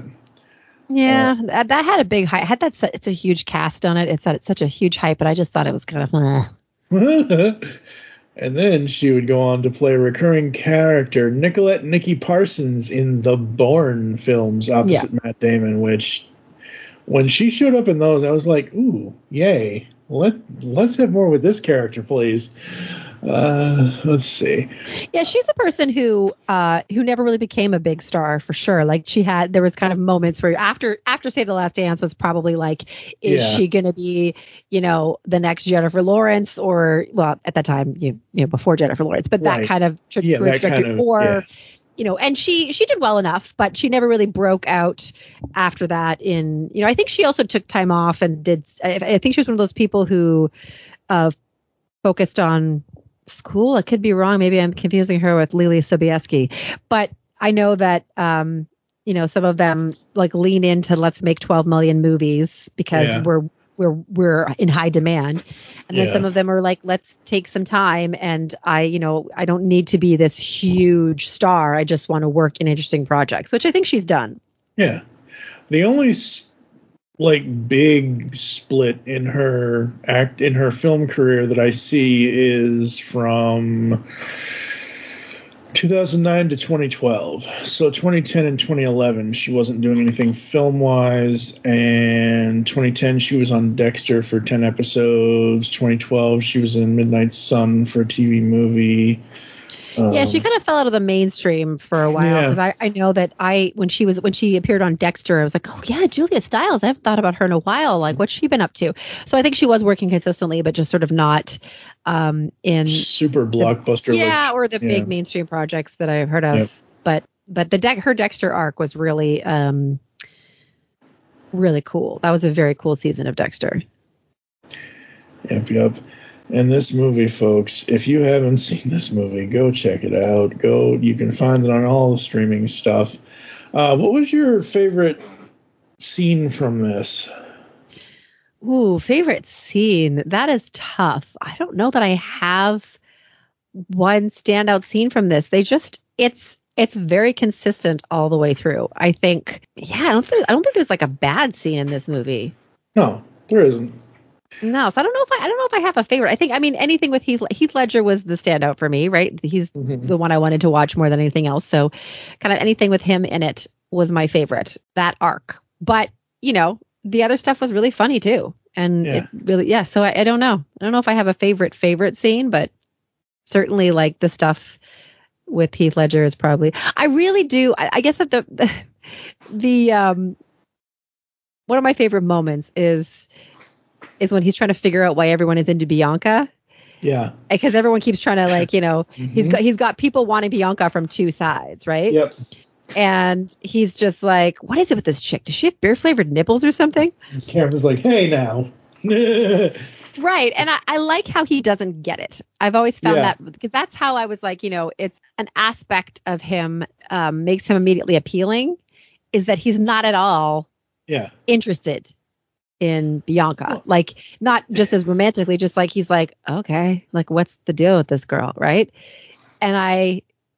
E: Yeah, uh, that, that had a big hype. Had that it's a huge cast on it. It's had such a huge hype, but I just thought it was kind of. Uh.
D: And then she would go on to play a recurring character, Nicolette Nikki Parsons, in the Bourne films opposite yeah. Matt Damon, which when she showed up in those, I was like, ooh, yay. Let, let's have more with this character, please. Uh, let's see.
E: Yeah, she's a person who uh, who never really became a big star for sure. Like she had, there was kind of moments where after after Save the Last Dance was probably like, is yeah. she going to be, you know, the next Jennifer Lawrence or well at that time you you know before Jennifer Lawrence, but that
D: right.
E: kind of tra-
D: yeah, that
E: trajectory
D: kind of,
E: or.
D: Yeah.
E: You know, and she she did well enough, but she never really broke out after that. In you know, I think she also took time off and did. I, I think she was one of those people who uh, focused on school. I could be wrong. Maybe I'm confusing her with Lily Sobieski, but I know that um, you know some of them like lean into let's make twelve million movies because yeah. we're we're we're in high demand, and then yeah. some of them are like let's take some time and I you know I don't need to be this huge star. I just want to work in interesting projects, which I think she's done.
D: Yeah, the only like big split in her act in her film career that I see is from two thousand nine to twenty twelve. So twenty ten and twenty eleven, she wasn't doing anything film-wise. And twenty ten, she was on Dexter for ten episodes. twenty twelve, she was in Midnight Sun for a T V movie. Um,
E: yeah, she kind of fell out of the mainstream for a while because yeah. I, I know that I when she was when she appeared on Dexter, I was like, oh yeah, Julia Stiles. I haven't thought about her in a while. Like, what's she been up to? So I think she was working consistently, but just sort of not um, in
D: super blockbuster.
E: The, yeah,
D: like,
E: or the
D: yeah.
E: big mainstream projects that I've heard of.
D: Yep.
E: But but the De- her Dexter arc was really um, really cool. That was a very cool season of Dexter.
D: Yep, yep. And this movie, folks, if you haven't seen this movie, go check it out. Go, you can find it on all the streaming stuff. Uh, what was your favorite scene from this?
E: Ooh, favorite scene. That is tough. I don't know that I have one standout scene from this. They just, it's, it's very consistent all the way through. I think, yeah, I don't think, I don't think there's like a bad scene in this movie.
D: No, there isn't.
E: No, so I don't know if I, I don't know if I have a favorite. I think, I mean, anything with Heath, Heath Ledger was the standout for me, right? He's mm-hmm. the one I wanted to watch more than anything else. So kind of anything with him in it was my favorite, that arc. But, you know, the other stuff was really funny too. And yeah. it really, yeah. So I, I don't know. I don't know if I have a favorite, favorite scene, but certainly like the stuff with Heath Ledger is probably, I really do. I, I guess that the, the, the, um, one of my favorite moments is, is when he's trying to figure out why everyone is into Bianca.
D: Yeah.
E: Because everyone keeps trying to like, you know,
D: mm-hmm.
E: he's got he's got people wanting Bianca from two sides, right?
D: Yep.
E: And he's just like, what is it with this chick? Does she have beer flavored nipples or something?
D: Cameron's like, hey now.
E: Right. And I, I like how he doesn't get it. I've always found
D: yeah.
E: that because that's how I was like, you know, it's an aspect of him um, makes him immediately appealing is that he's not at all
D: yeah.
E: interested in Bianca, like not just as romantically, just like he's like, okay, like what's the deal with this girl, right? And I,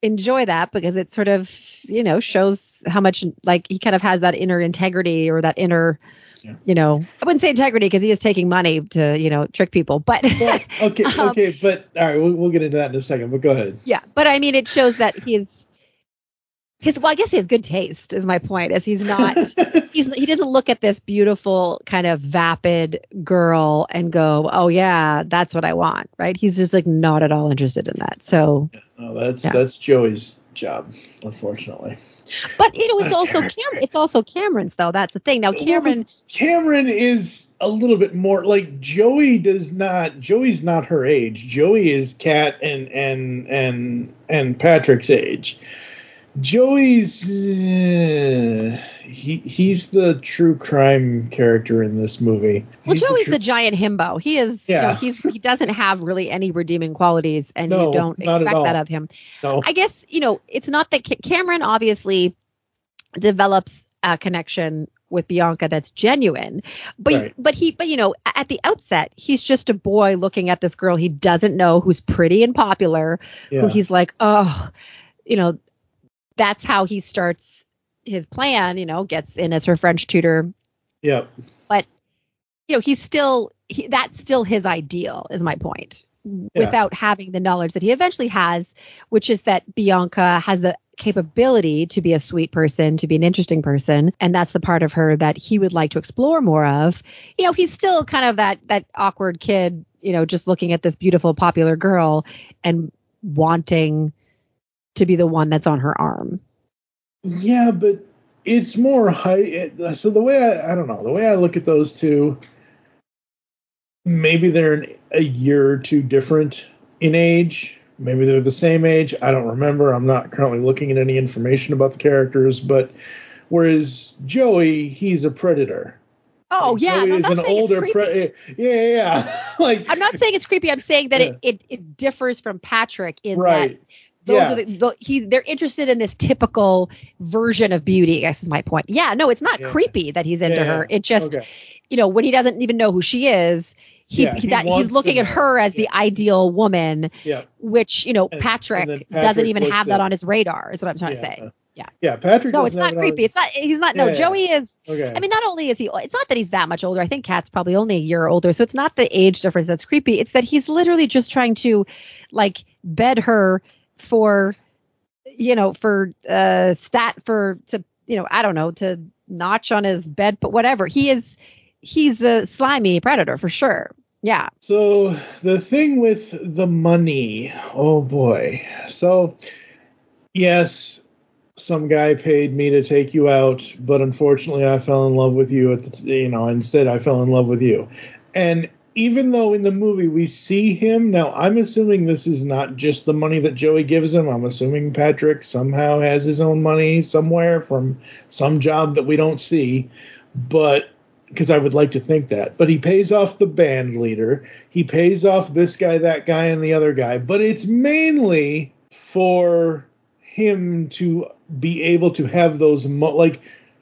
E: enjoy that because it sort of, you know, shows how much like he kind of has that inner integrity or that inner, yeah. you know, I wouldn't say integrity because he is taking money to, you know, trick people. But
D: well, okay,
E: um,
D: okay, but all right, we'll, we'll get into that in a second. But go ahead.
E: Yeah, but I mean, it shows that he's his. Well, I guess he has good taste. Is my point. As he's not, he's he doesn't look at this beautiful kind of vapid girl and go, oh yeah, that's what I want, right? He's just like not at all interested in that. So.
D: Oh, that's
E: yeah.
D: that's Joey's job, unfortunately.
E: But you know, it's also Cameron. It's also Cameron's, though. That's the thing. Now, Cameron.
D: Well, Cameron is a little bit more like Joey. Does not. Joey's not her age. Joey is Kat and and and and Patrick's age. Joey's uh, he he's the true crime character in this movie.
E: Well,
D: he's
E: Joey's
D: the, tr-
E: the giant himbo. He is. Yeah. You know, he's he doesn't have really any redeeming qualities, and
D: no,
E: you don't expect that of him.
D: No.
E: I guess you know it's not that Ca- Cameron obviously develops a connection with Bianca that's genuine, but
D: right.
E: but he but you know at the outset he's just a boy looking at this girl he doesn't know who's pretty and popular,
D: yeah.
E: who he's like, oh, you know. That's how he starts his plan, you know, gets in as her French tutor.
D: Yeah.
E: But, you know, he's still, he, that's still his ideal, is my point, yeah. without having the knowledge that he eventually has, which is that Bianca has the capability to be a sweet person, to be an interesting person. And that's the part of her that he would like to explore more of. You know, he's still kind of that, that awkward kid, you know, just looking at this beautiful, popular girl and wanting to be the one that's on her arm.
D: Yeah, but it's more high. It, so the way I, I don't know, the way I look at those two, maybe they're an, a year or two different in age. Maybe they're the same age. I don't remember. I'm not currently looking at any information about the characters. But whereas Joey, he's a predator.
E: Oh,
D: like
E: yeah.
D: Joey
E: No,
D: is
E: I'm
D: an
E: not saying
D: older
E: it's creepy.
D: Pre- yeah, yeah, yeah. like
E: I'm not saying it's creepy. I'm saying that
D: yeah.
E: it, it, it differs from Patrick in
D: right.
E: that those
D: yeah.
E: are the, the, he, they're interested in this typical version of beauty, I guess is my point. Yeah, no, it's not
D: yeah.
E: creepy that he's into
D: yeah,
E: her. It just,
D: okay.
E: you know, when he doesn't even know who she is, he,
D: yeah,
E: he
D: he
E: that, he's looking at her as yeah. the ideal woman,
D: yeah.
E: which, you know,
D: and,
E: Patrick,
D: and Patrick
E: doesn't even have that
D: at,
E: on his radar is what I'm trying
D: yeah.
E: to say. Yeah.
D: Yeah, Patrick.
E: No, it's not creepy. It's not. He's not. No,
D: yeah,
E: Joey
D: yeah.
E: is.
D: Okay.
E: I mean, not only is he. It's not that he's that much older. I think Kat's probably only a year older. So it's not the age difference that's creepy. It's that he's literally just trying to, like, bed her for, you know, for uh stat for to you know I don't know to notch on his bed, but whatever. He is. He's a slimy predator for sure. Yeah.
D: So the thing with the money. Oh boy. So. Yes, some guy paid me to take you out, but unfortunately I fell in love with you at the, you know, instead I fell in love with you. And even though in the movie we see him, now I'm assuming this is not just the money that Joey gives him. I'm assuming Patrick somehow has his own money somewhere from some job that we don't see, but because I would like to think that. But he pays off the band leader. He pays off this guy, that guy, and the other guy. But it's mainly for him to be able to have those mo- like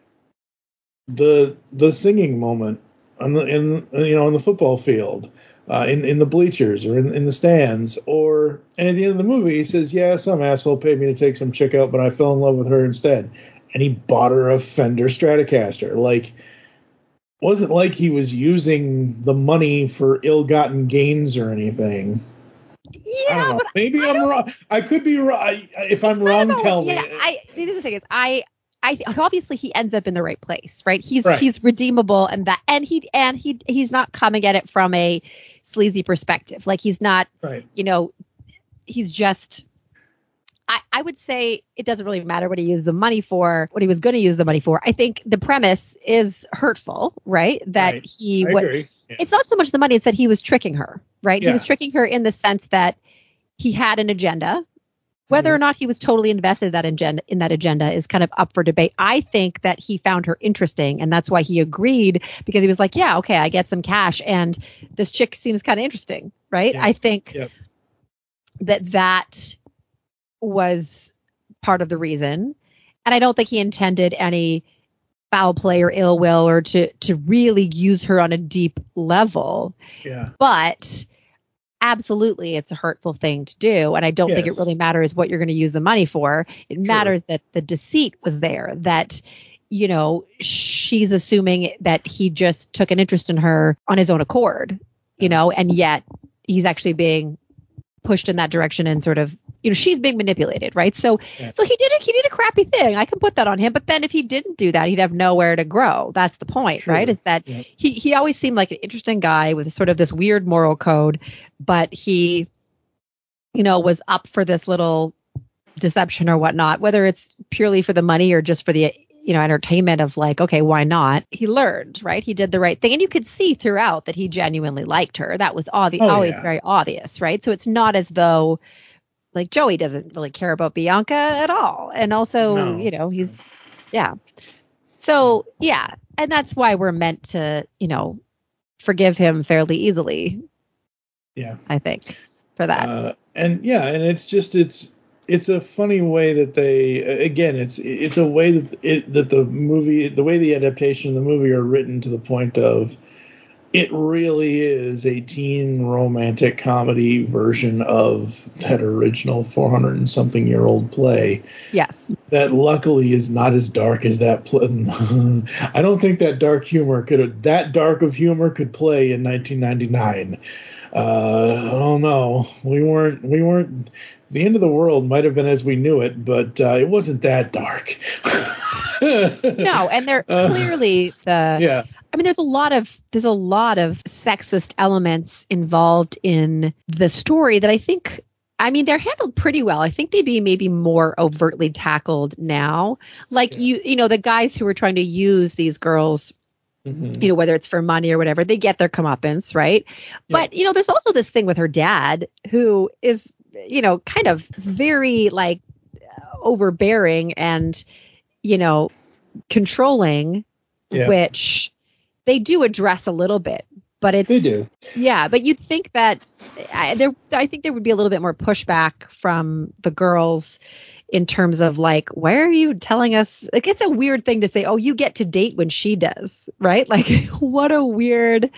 D: the the singing moment on the in you know on the football field, uh, in in the bleachers or in, in the stands, or and at the end of the movie he says, yeah, some asshole paid me to take some chick out, but I fell in love with her instead, and he bought her a Fender Stratocaster. Like, wasn't like he was using the money for ill-gotten gains or anything.
E: Yeah, but
D: maybe
E: I
D: I'm wrong. I could be wrong. If I'm wrong,
E: about,
D: tell
E: yeah,
D: me.
E: I this is the thing is I I obviously he ends up in the right place, right? He's
D: right.
E: he's redeemable, and that and he and he he's not coming at it from a sleazy perspective. Like he's not,
D: right.
E: you know, he's just. I, I would say it doesn't really matter what he used the money for, what he was going to use the money for. I think the premise is hurtful, right? That
D: right.
E: he,
D: I
E: what,
D: agree. Yeah.
E: It's not so much the money, it's that he was tricking her, right?
D: Yeah.
E: He was tricking her in the sense that he had an agenda. Whether
D: mm-hmm.
E: or not he was totally invested in that agenda, in that agenda is kind of up for debate. I think that he found her interesting, and that's why he agreed, because he was like, yeah, okay, I get some cash, and this chick seems kind of interesting, right?
D: Yeah.
E: I think
D: yep.
E: that that was part of the reason. And I don't think he intended any foul play or ill will or to, to really use her on a deep level.
D: Yeah.
E: But absolutely it's a hurtful thing to do. And I don't yes. think it really matters what you're going to use the money for. It True. matters that the deceit was there, that, you know, she's assuming that he just took an interest in her on his own accord, you know, and yet he's actually being pushed in that direction and sort of, you know, she's being manipulated, right? So, yeah. so he did a, he did a crappy thing. I can put that on him. But then if he didn't do that, he'd have nowhere to grow. That's the point, True. right? Is that yeah. he, he always seemed like an interesting guy with sort of this weird moral code, but he, you know, was up for this little deception or whatnot, whether it's purely for the money or just for the, you know, entertainment of like, okay, why not? He learned, right? He did the right thing. And you could see throughout that he genuinely liked her. That was obvi- oh, always yeah. very obvious, right? So it's not as though like Joey doesn't really care about Bianca at all. And also, no. you know, he's, yeah. So, yeah. And that's why we're meant to, you know, forgive him fairly easily.
D: Yeah.
E: I think for that.
D: Uh, and yeah, and it's just, it's, it's a funny way that they, again, it's, it's a way that it, that the movie, the way the adaptation of the movie are written to the point of, it really is a teen romantic comedy version of that original four hundred and something year old play.
E: Yes.
D: That luckily is not as dark as that. Pl- I don't think that dark humor could, that dark of humor could play in nineteen ninety-nine. Uh, oh no, we weren't, we weren't, the end of the world might have been as we knew it, but uh, it wasn't that dark.
E: No, and they're clearly the,
D: yeah.
E: I mean, there's a lot of there's a lot of sexist elements involved in the story that I think, I mean, they're handled pretty well. I think they'd be maybe more overtly tackled now. Like, yeah. you you know, the guys who are trying to use these girls, mm-hmm. you know, whether it's for money or whatever, they get their comeuppance, right? Yeah. But, you know, there's also this thing with her dad who is, you know, kind of very like overbearing and, you know, controlling, yeah. which they do address a little bit, but it's,
D: they do.
E: Yeah. But you'd think that I, there, I think there would be a little bit more pushback from the girls in terms of like, why are you telling us? Like, it's a weird thing to say, oh, you get to date when she does, right? Like, what a weird,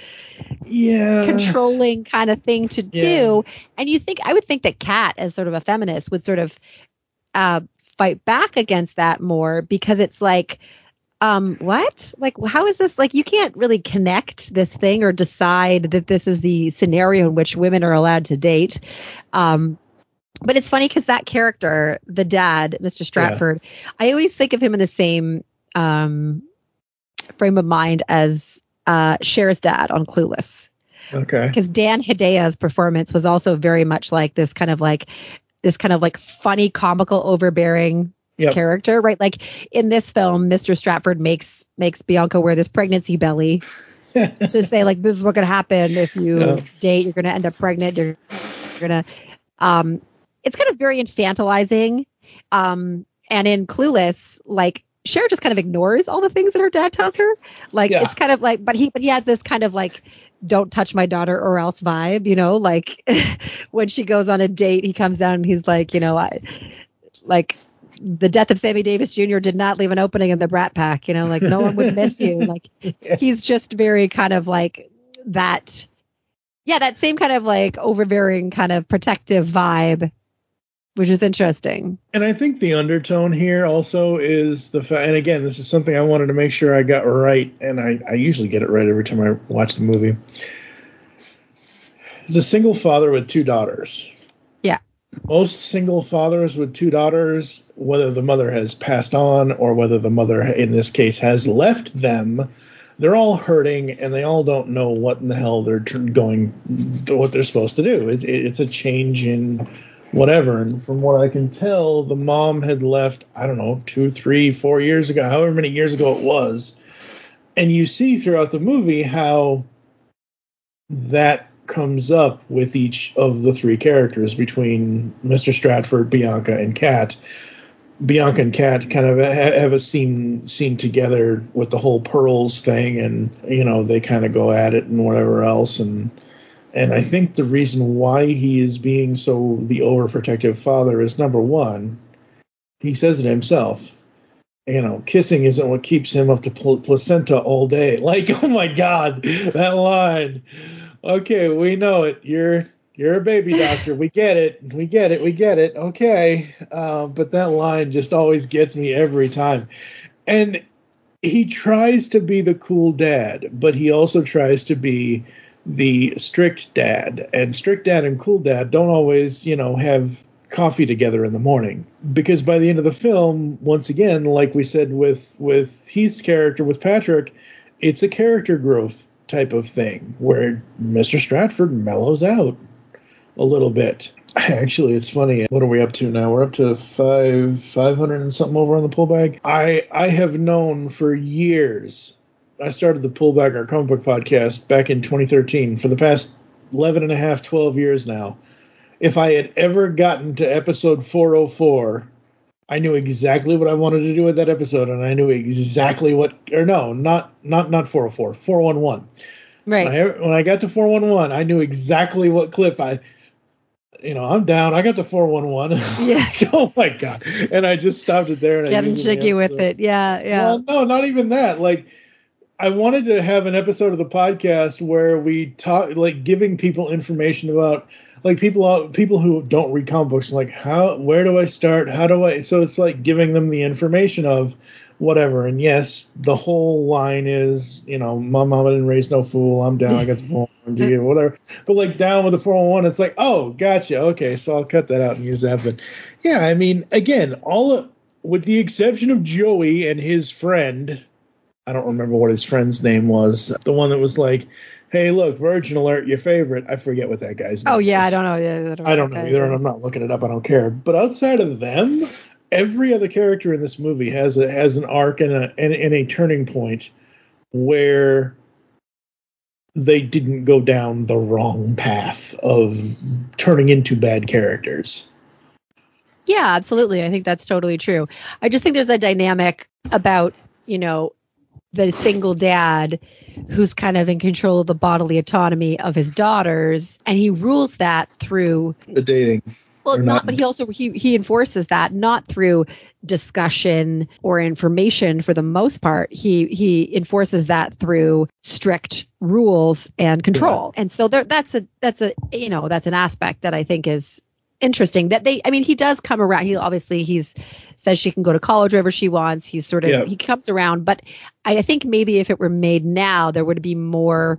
D: yeah,
E: controlling kind of thing to yeah. do. And you think, I would think that Kat, as sort of a feminist, would sort of uh, fight back against that more, because it's like, Um, what? Like, how is this? Like, you can't really connect this thing or decide that this is the scenario in which women are allowed to date. Um, but it's funny because that character, the dad, Mister Stratford, yeah. I always think of him in the same um, frame of mind as uh, Cher's dad on Clueless.
D: Okay.
E: Because Dan Hidea's performance was also very much like this kind of like this kind of like funny, comical, overbearing Yep. character, right? Like in this film, Mister Stratford makes makes Bianca wear this pregnancy belly to say like, this is what could happen if you yeah. date, you're going to end up pregnant. You're, you're going to, um, it's kind of very infantilizing. Um, and in Clueless, like Cher just kind of ignores all the things that her dad tells her. Like, yeah. it's kind of like, but he, but he has this kind of like, don't touch my daughter or else vibe, you know, like when she goes on a date, he comes down and he's like, you know, I like, the death of Sammy Davis Junior did not leave an opening in the Brat Pack, you know, like no one would miss you. Like he's just very kind of like that. Yeah. That same kind of like overbearing kind of protective vibe, which is interesting.
D: And I think the undertone here also is the fact, and again, this is something I wanted to make sure I got right. And I, I usually get it right every time I watch the movie. He's a single father with two daughters.
E: Yeah.
D: Most single fathers with two daughters, whether the mother has passed on or whether the mother, in this case, has left them, they're all hurting and they all don't know what in the hell they're going, what they're supposed to do. It's, it's a change in whatever. And from what I can tell, the mom had left, I don't know, two, three, four years ago, however many years ago it was. And you see throughout the movie how that comes up with each of the three characters between Mister Stratford, Bianca, and Kat. Bianca and Kat kind of have a scene scene together with the whole pearls thing, and you know they kind of go at it and whatever else. And and I think the reason why he is being so the overprotective father is, number one, he says it himself. You know, kissing isn't what keeps him up to pl- placenta all day. Like, oh my God, that line. Okay, we know it. You're You're a baby doctor. We get it. We get it. We get it. Okay. Uh, but that line just always gets me every time. And he tries to be the cool dad, but he also tries to be the strict dad. And strict dad and cool dad don't always, you know, have coffee together in the morning. Because by the end of the film, once again, like we said with, with Heath's character, with Patrick, it's a character growth type of thing where Mister Stratford mellows out a little bit. Actually, it's funny. What are we up to now? We're up to five, five hundred and something over on the pull bag. I, I have known for years. I started the Pull Bag, our comic book podcast, back in twenty thirteen. For the past eleven and a half, twelve years now, if I had ever gotten to episode four oh four, I knew exactly what I wanted to do with that episode, and I knew exactly what, or no, not not not four oh four, four one one.
E: Right.
D: When I, when I got to four one one, I knew exactly what clip I, you know, I'm down. I got to four one one.
E: Yeah.
D: Oh my God. And I just stopped it there. And
E: Getting jiggy with it. Yeah. Yeah.
D: Well, no, not even that. Like, I wanted to have an episode of the podcast where we talk, like giving people information about, like people out, people who don't read comic books, like how, where do I start? How do I, so it's like giving them the information of whatever. And yes, the whole line is, you know, my mama didn't raise no fool. I'm down. I got the four one one, whatever. But like down with the four one one, it's like, oh, gotcha. Okay. So I'll cut that out and use that. But yeah, I mean, again, all of, with the exception of Joey and his friend, I don't remember what his friend's name was. The one that was like, hey, look, Virgin Alert, your favorite. I forget what that guy's name
E: Oh, yeah,
D: is.
E: I don't know. Yeah, I don't,
D: I don't know either, and I'm not looking it up. I don't care. But outside of them, every other character in this movie has a has an arc and a and, and a turning point where they didn't go down the wrong path of turning into bad characters.
E: Yeah, absolutely. I think that's totally true. I just think there's a dynamic about, you know, the single dad who's kind of in control of the bodily autonomy of his daughters, and he rules that through
D: the dating.
E: Well, not, not, but he also he he enforces that not through discussion or information for the most part. He he enforces that through strict rules and control. Yeah. And so there, that's a that's a you know that's an aspect that I think is interesting. That they I mean he does come around. He obviously he's says she can go to college wherever she wants. He's sort of yeah. he comes around, but I, I think maybe if it were made now, there would be more.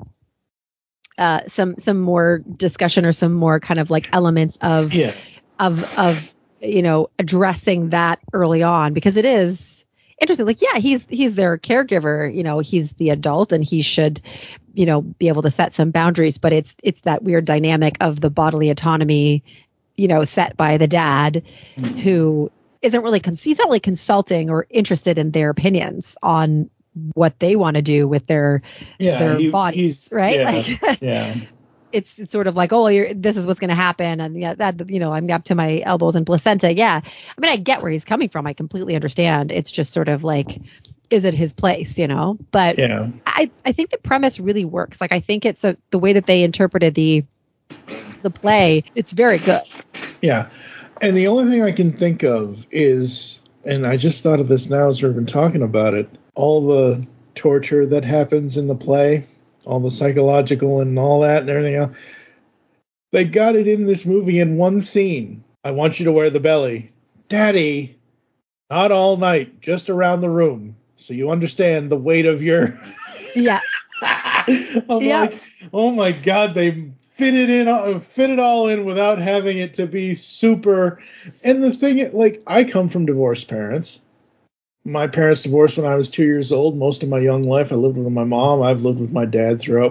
E: Uh, some some more discussion or some more kind of like elements of
D: yeah.
E: of of you know addressing that early on, because it is interesting. Like yeah, he's he's their caregiver. You know, he's the adult and he should you know be able to set some boundaries. But it's it's that weird dynamic of the bodily autonomy, you know, set by the dad, mm-hmm. who isn't really cons- he's not really consulting or interested in their opinions on what they want to do with their
D: yeah,
E: their
D: he,
E: bodies, right?
D: Yeah,
E: like,
D: yeah.
E: It's, it's sort of like, oh, you're, this is what's going to happen, and yeah, that you know, I'm up to my elbows in placenta. Yeah, I mean, I get where he's coming from. I completely understand. It's just sort of like, is it his place, you know? But
D: yeah.
E: I, I think the premise really works. Like, I think it's a, the way that they interpreted the the play. It's very good.
D: Yeah, and the only thing I can think of is, and I just thought of this now as we've been talking about it, all the torture that happens in the play, all the psychological and all that and everything else. They got it in this movie in one scene. I want you to wear the belly. Daddy, not all night, just around the room. So you understand the weight of your...
E: Yeah.
D: I'm
E: yeah.
D: like, oh my God, they fit it in, fit it all in without having it to be super. And the thing, like, I come from divorced parents. My parents divorced when I was two years old. Most of my young life, I lived with my mom. I've lived with my dad throughout,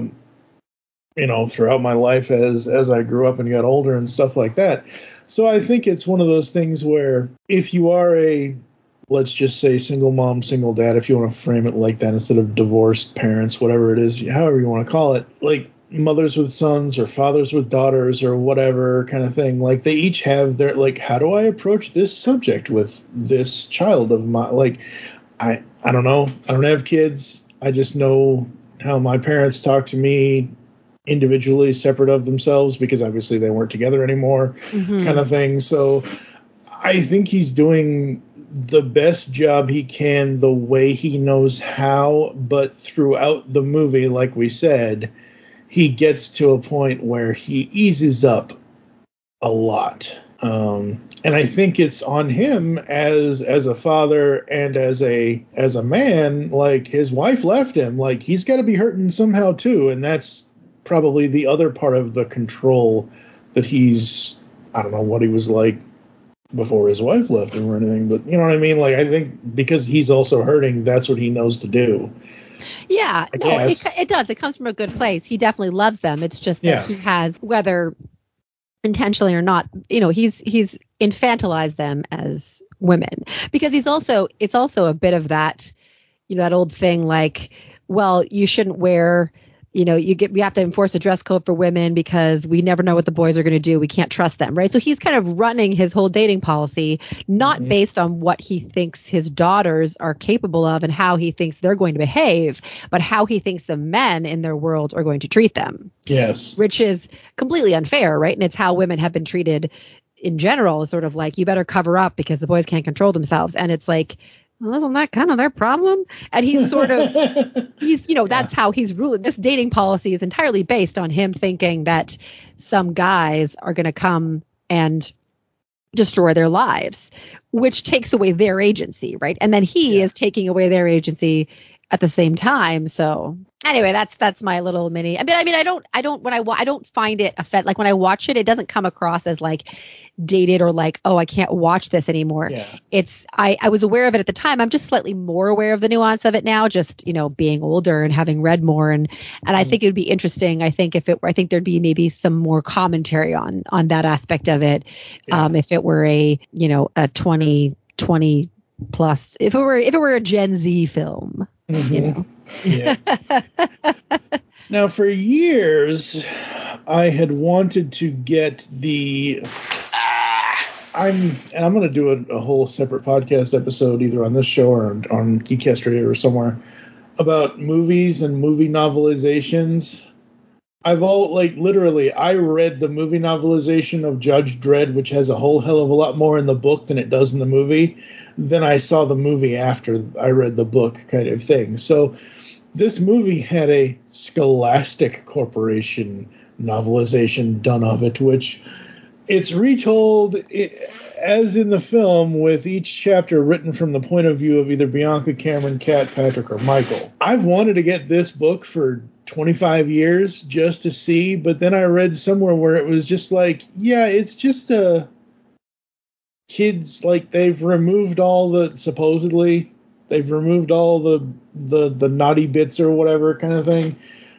D: you know, throughout my life as as I grew up and got older and stuff like that. So I think it's one of those things where if you are a, let's just say, single mom, single dad, if you want to frame it like that instead of divorced parents, whatever it is, however you want to call it, like mothers with sons or fathers with daughters or whatever kind of thing, like they each have their, like, how do I approach this subject with this child of my, like, I I don't know, I don't have kids, I just know how my parents talk to me individually, separate of themselves, because obviously they weren't together anymore, mm-hmm. kind of thing. So I think he's doing the best job he can the way he knows how, but throughout the movie, like we said, he gets to a point where he eases up a lot. Um, and I think it's on him as as a father and as a as a man. Like, his wife left him. Like, he's got to be hurting somehow too, and that's probably the other part of the control that he's. I don't know what he was like before his wife left him or anything, but you know what I mean. Like, I think because he's also hurting, that's what he knows to do.
E: Yeah,
D: I
E: no, it,
D: guess.
E: it does. It comes from a good place. He definitely loves them. It's just that
D: Yeah.
E: he has, whether intentionally or not, you know, he's he's infantilized them as women, because he's also it's also a bit of that, you know, that old thing like, well, you shouldn't wear, you know, you get we have to enforce a dress code for women because we never know what the boys are going to do. We can't trust them, right? So he's kind of running his whole dating policy not mm-hmm. based on what he thinks his daughters are capable of and how he thinks they're going to behave, but how he thinks the men in their world are going to treat them.
D: Yes.
E: Which is completely unfair, right? And it's how women have been treated in general, sort of like, you better cover up because the boys can't control themselves. And it's like, well, isn't that kind of their problem? And he's sort of, he's, you know, that's how he's ruling. This dating policy is entirely based on him thinking that some guys are going to come and destroy their lives, which takes away their agency, right? And then he yeah. is taking away their agency at the same time. So anyway, that's that's my little mini. I mean, I mean, I don't, I don't, when I, I don't find it offend. Like when I watch it, it doesn't come across as like dated or like, oh, I can't watch this anymore.
D: Yeah.
E: It's, I, I was aware of it at the time. I'm just slightly more aware of the nuance of it now, just, you know, being older and having read more. And, and I think it would be interesting. I think if it were, I think there'd be maybe some more commentary on, on that aspect of it.
D: Yeah.
E: Um, if it were a, you know, a twenty twenty plus, if it were, if it were a Gen Z film,
D: mm-hmm.
E: you know.
D: Yeah. Now, for years, I had wanted to get the. I'm and I'm going to do a, a whole separate podcast episode either on this show or on, on Geekcast Radio or somewhere about movies and movie novelizations. I've all like literally I read the movie novelization of Judge Dredd, which has a whole hell of a lot more in the book than it does in the movie. Then I saw the movie after I read the book, kind of thing. So this movie had a Scholastic Corporation novelization done of it, which it's retold it, as in the film, with each chapter written from the point of view of either Bianca, Cameron, Kat, Patrick, or Michael. I've wanted to get this book for twenty-five years just to see, but then I read somewhere where it was just like, yeah, it's just a kids, like they've removed all the, supposedly, they've removed all the, the, the naughty bits or whatever kind of thing.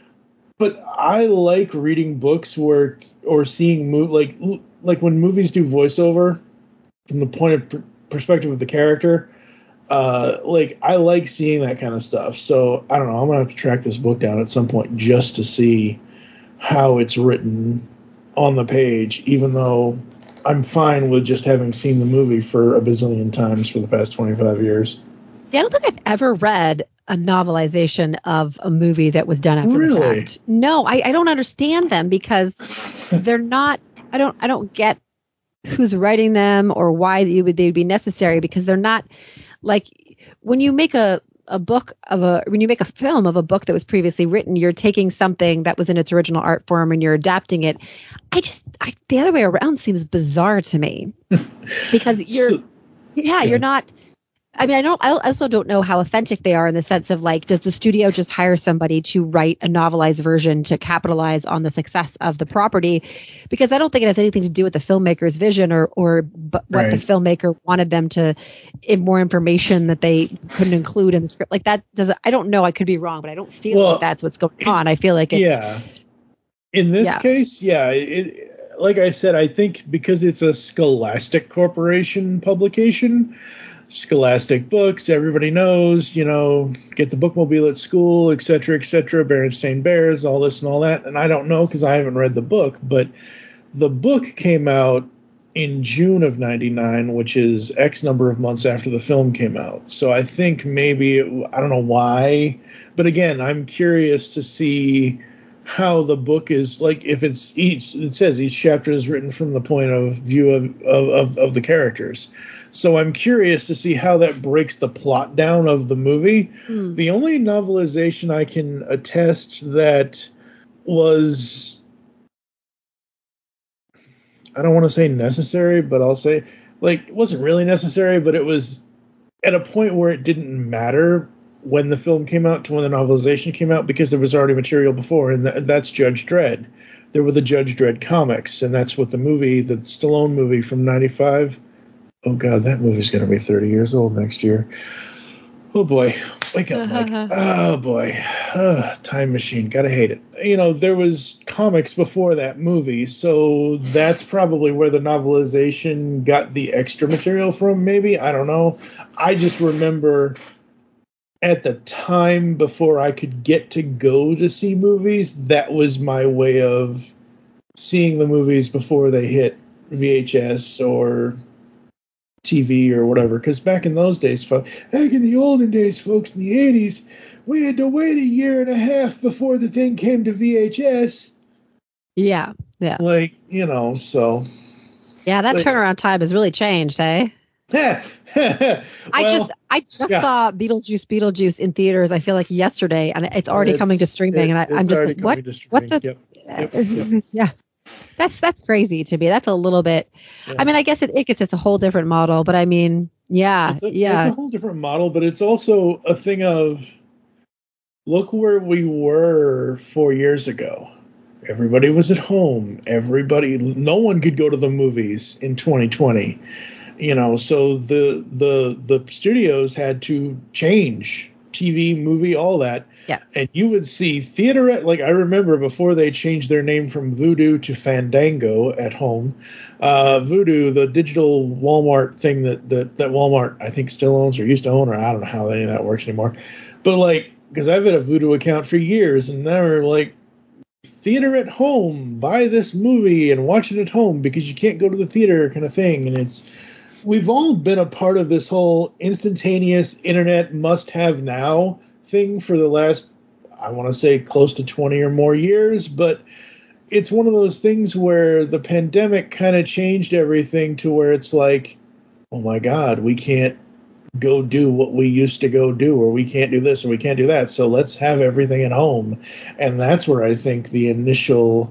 D: But I like reading books where, or seeing, move like, like when movies do voiceover from the point of pr- perspective of the character, uh, like I like seeing that kind of stuff. So I don't know. I'm gonna have to track this book down at some point just to see how it's written on the page, even though I'm fine with just having seen the movie for a bazillion times for the past twenty-five years.
E: Yeah, I don't think I've ever read a novelization of a movie that was done after
D: really?
E: the fact. No, I, I don't understand them because they're not. I don't. I don't get who's writing them or why they would they'd be necessary, because they're not like when you make a a book of a when you make a film of a book that was previously written, you're taking something that was in its original art form and you're adapting it. I just I, the other way around seems bizarre to me because you're so, yeah, yeah you're not. I mean, I don't. I also don't know how authentic they are in the sense of like, does the studio just hire somebody to write a novelized version to capitalize on the success of the property? Because I don't think it has anything to do with the filmmaker's vision or or b- what
D: right.
E: the filmmaker wanted them to, in more information that they couldn't include in the script. Like that doesn't. I don't know. I could be wrong, but I don't feel
D: well,
E: like that's what's going on. I feel like it's
D: yeah. In this
E: yeah.
D: case, yeah. It, like I said, I think because it's a Scholastic Corporation publication. Scholastic Books, everybody knows, you know, get the bookmobile at school, et cetera, et cetera, Berenstain Bears, all this and all that. And I don't know because I haven't read the book, but the book came out in June of ninety-nine, which is X number of months after the film came out. So I think maybe, it, I don't know why, but again, I'm curious to see how the book is, like if it's each, it says each chapter is written from the point of view of, of, of, of the characters. So I'm curious to see how that breaks the plot down of the movie. Hmm. The only novelization I can attest that was, I don't want to say necessary, but I'll say, like, it wasn't really necessary, but it was at a point where it didn't matter when the film came out to when the novelization came out, because there was already material before, and th- that's Judge Dredd. There were the Judge Dredd comics, and that's what the movie, the Stallone movie from ninety-five, oh God, that movie's going to be thirty years old next year. Oh boy, wake up, Mike. Oh boy, uh, time machine, gotta hate it. You know, there was comics before that movie, so that's probably where the novelization got the extra material from, maybe, I don't know. I just remember at the time, before I could get to go to see movies, that was my way of seeing the movies before they hit V H S or T V or whatever. Because back in those days, folks, back in the olden days, folks, in the eighties, we had to wait a year and a half before the thing came to V H S.
E: Yeah, yeah.
D: Like, you know, so.
E: Yeah, that
D: like,
E: turnaround time has really changed, eh?
D: well,
E: I just I just
D: yeah.
E: saw Beetlejuice Beetlejuice in theaters, I feel like yesterday, and it's already
D: it's,
E: coming to streaming,
D: it,
E: and I, I'm just like, what? What the?
D: Yep. Yep. Yep.
E: Yeah. That's that's crazy to me. That's a little bit. Yeah. I mean, I guess it, it gets it's a whole different model, but I mean, yeah,
D: it's a,
E: yeah,
D: it's a whole different model. But it's also a thing of, look where we were four years ago. Everybody was at home. Everybody, no one could go to the movies in twenty twenty. You know, so the the the studios had to change T V, movie, all that.
E: Yeah.
D: And you would see theater, like I remember before they changed their name from Vudu to Fandango at home. Uh, Vudu, the digital Walmart thing that, that, that Walmart, I think, still owns or used to own, or I don't know how any of that works anymore. But like, because I've had a Vudu account for years, and they're like, theater at home, buy this movie and watch it at home because you can't go to the theater kind of thing. And it's, we've all been a part of this whole instantaneous internet must have now thing for the last, I want to say, close to twenty or more years, but it's one of those things where the pandemic kind of changed everything to where it's like, oh my God, we can't go do what we used to go do, or we can't do this, or we can't do that, so let's have everything at home. And that's where I think the initial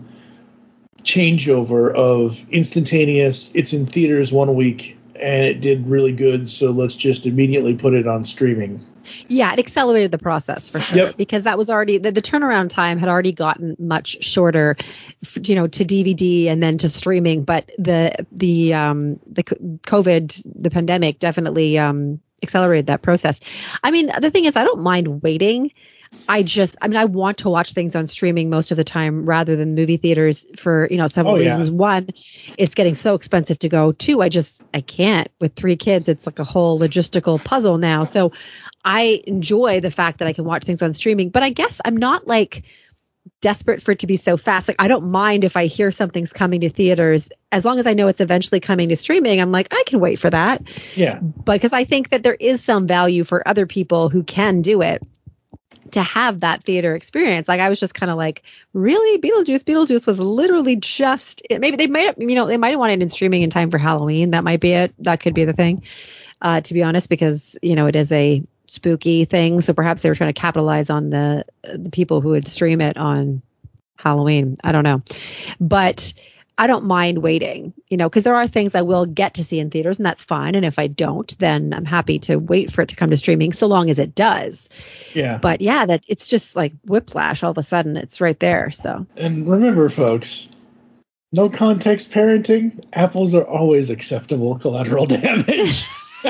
D: changeover of instantaneous, it's in theaters one week and it did really good, so let's just immediately put it on streaming.
E: Yeah, it accelerated the process for sure,
D: yep.
E: because that was already the, the turnaround time had already gotten much shorter, you know, to D V D and then to streaming. But the the um, the COVID, the pandemic, definitely um, accelerated that process. I mean, the thing is, I don't mind waiting. I just, I mean, I want to watch things on streaming most of the time rather than movie theaters for, you know, several
D: oh, yeah.
E: reasons. One, it's getting so expensive to go. Two, I just, I can't with three kids. It's like a whole logistical puzzle now. So I enjoy the fact that I can watch things on streaming, but I guess I'm not like desperate for it to be so fast. Like, I don't mind if I hear something's coming to theaters, as long as I know it's eventually coming to streaming. I'm like, I can wait for that.
D: Yeah.
E: Because I think that there is some value for other people who can do it to have that theater experience. Like, I was just kind of like, really, Beetlejuice Beetlejuice was literally just it, maybe they might have, you know, they might have wanted it in streaming in time for Halloween. That might be it. That could be the thing, uh, to be honest, because, you know, it is a spooky thing. So perhaps they were trying to capitalize on the the people who would stream it on Halloween. I don't know, but I don't mind waiting, you know, because there are things I will get to see in theaters, and that's fine. And if I don't, then I'm happy to wait for it to come to streaming, so long as it does.
D: Yeah.
E: But yeah, that it's just like whiplash. All of a sudden, it's right there. So.
D: And remember, folks, no context parenting. Apples are always acceptable collateral damage.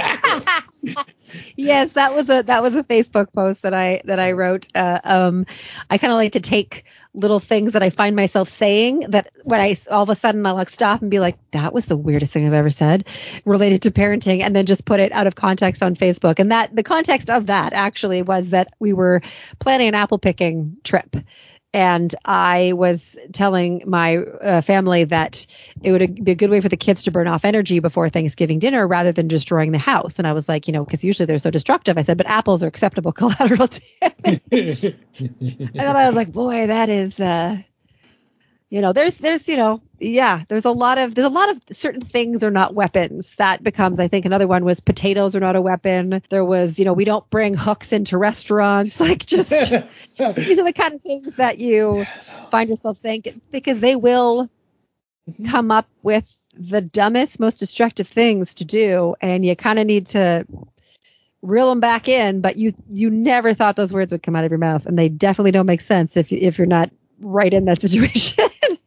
E: Yes, that was a that was a Facebook post that I that I wrote. Uh, um, I kind of like to take little things that I find myself saying that when I all of a sudden I'll like stop and be like, that was the weirdest thing I've ever said related to parenting, and then just put it out of context on Facebook. And that the context of that actually was that we were planning an apple picking trip. And I was telling my uh, family that it would be a good way for the kids to burn off energy before Thanksgiving dinner rather than destroying the house. And I was like, you know, because usually they're so destructive. I said, but apples are acceptable collateral damage. And then I was like, boy, that is, uh, You know, there's, there's, you know, yeah, there's a lot of, there's a lot of certain things are not weapons. That becomes, I think, another one was potatoes are not a weapon. There was, you know, we don't bring hooks into restaurants. Like, just these are the kind of things that you find yourself saying, because they will come up with the dumbest, most destructive things to do, and you kind of need to reel them back in. But you, you never thought those words would come out of your mouth, and they definitely don't make sense if you, if you're not right in that situation.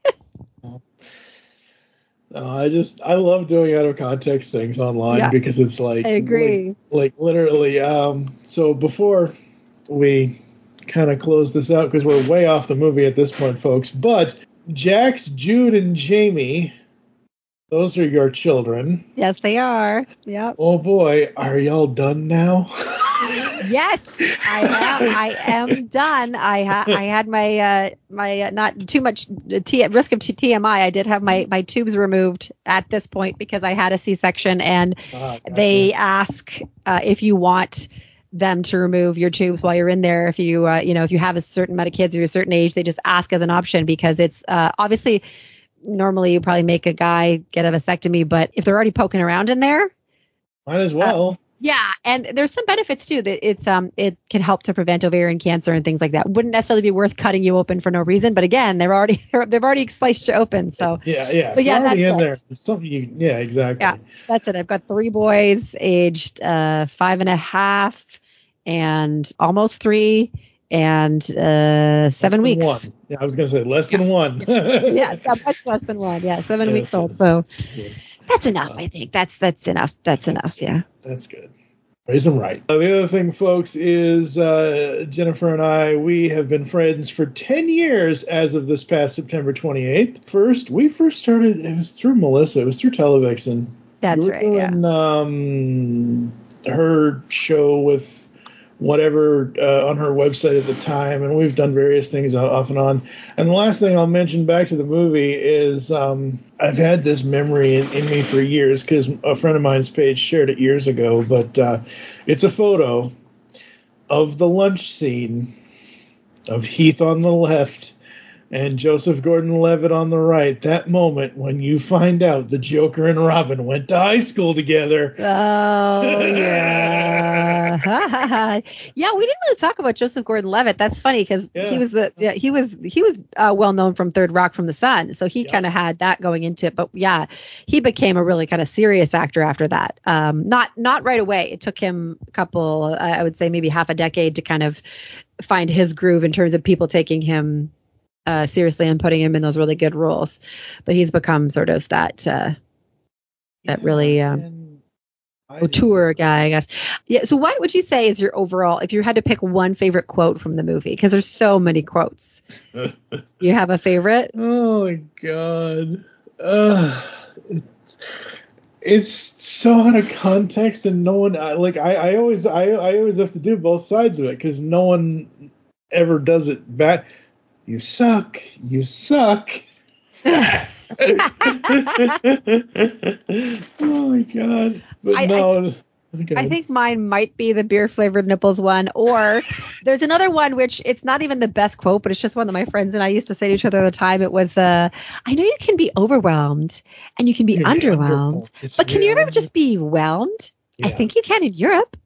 D: No, I just I love doing out of context things online yeah, because it's like
E: I agree.
D: Like, like literally. Um, so before we kind of close this out, because we're way off the movie at this point, folks. But Jax, Jude, and Jamie, those are your children.
E: Yes, they are. Yep.
D: Oh boy, are y'all done now?
E: Yes, I am. I am done. I ha- I had my uh, my uh, not too much t- risk of T M I. I did have my, my tubes removed at this point because I had a C-section, and ah, gotcha. They ask uh, if you want them to remove your tubes while you're in there. If you uh, you know if you have a certain amount of kids or a certain age, they just ask as an option because it's uh, obviously normally you probably make a guy get a vasectomy, but if they're already poking around in there,
D: might as well.
E: Uh, Yeah, and there's some benefits too. That it's um it can help to prevent ovarian cancer and things like that. Wouldn't necessarily be worth cutting you open for no reason, but again, they're already they've already sliced you open. So
D: yeah, yeah.
E: So yeah, that's
D: in
E: it.
D: There. It's something you, yeah, exactly.
E: Yeah, that's it. I've got three boys, aged uh, five and a half, and almost three, and uh, seven weeks.
D: One. Yeah, I was gonna say less
E: yeah.
D: than one.
E: Yeah, much less than one. Yeah, seven yes, weeks old. Yes. So. Yeah. That's enough, I think. That's that's enough. That's enough, yeah.
D: That's good. Raise them right. Uh, the other thing, folks, is uh, Jennifer and I, we have been friends for ten years as of this past September twenty-eighth. First, we first started, it was through Melissa. It was through Televixen.
E: That's
D: we were
E: right,
D: doing,
E: yeah.
D: Um, her show with whatever uh, on her website at the time, and we've done various things off and on. And the last thing I'll mention back to the movie is um, I've had this memory in, in me for years because a friend of mine's page shared it years ago, but uh, it's a photo of the lunch scene of Heath on the left and Joseph Gordon-Levitt on the right. That moment when you find out the Joker and Robin went to high school together.
E: Oh, yeah. Yeah, we didn't really talk about Joseph Gordon-Levitt. That's funny because yeah. he was the yeah, he was he was uh, well known from Third Rock from the Sun, so he yeah. kind of had that going into it. But yeah, he became a really kind of serious actor after that. Um, not not right away. It took him a couple, uh, I would say maybe half a decade to kind of find his groove in terms of people taking him Uh, seriously and putting him in those really good roles, but he's become sort of that uh, that yeah, really um, auteur guy, I guess. Yeah. So, what would you say is your overall, if you had to pick one favorite quote from the movie? Because there's so many quotes. Do you have a favorite?
D: Oh my god, uh, it's, it's so out of context, and no one like I, I always I, I always have to do both sides of it because no one ever does it back. You suck. You suck. Oh my god. But
E: I,
D: no.
E: I, I think mine might be the beer flavored nipples one, or there's another one which it's not even the best quote, but it's just one that my friends and I used to say to each other all the time. It was the, I know you can be overwhelmed and you can be you underwhelmed, but can you ever just be whelmed? Yeah. I think you can in Europe.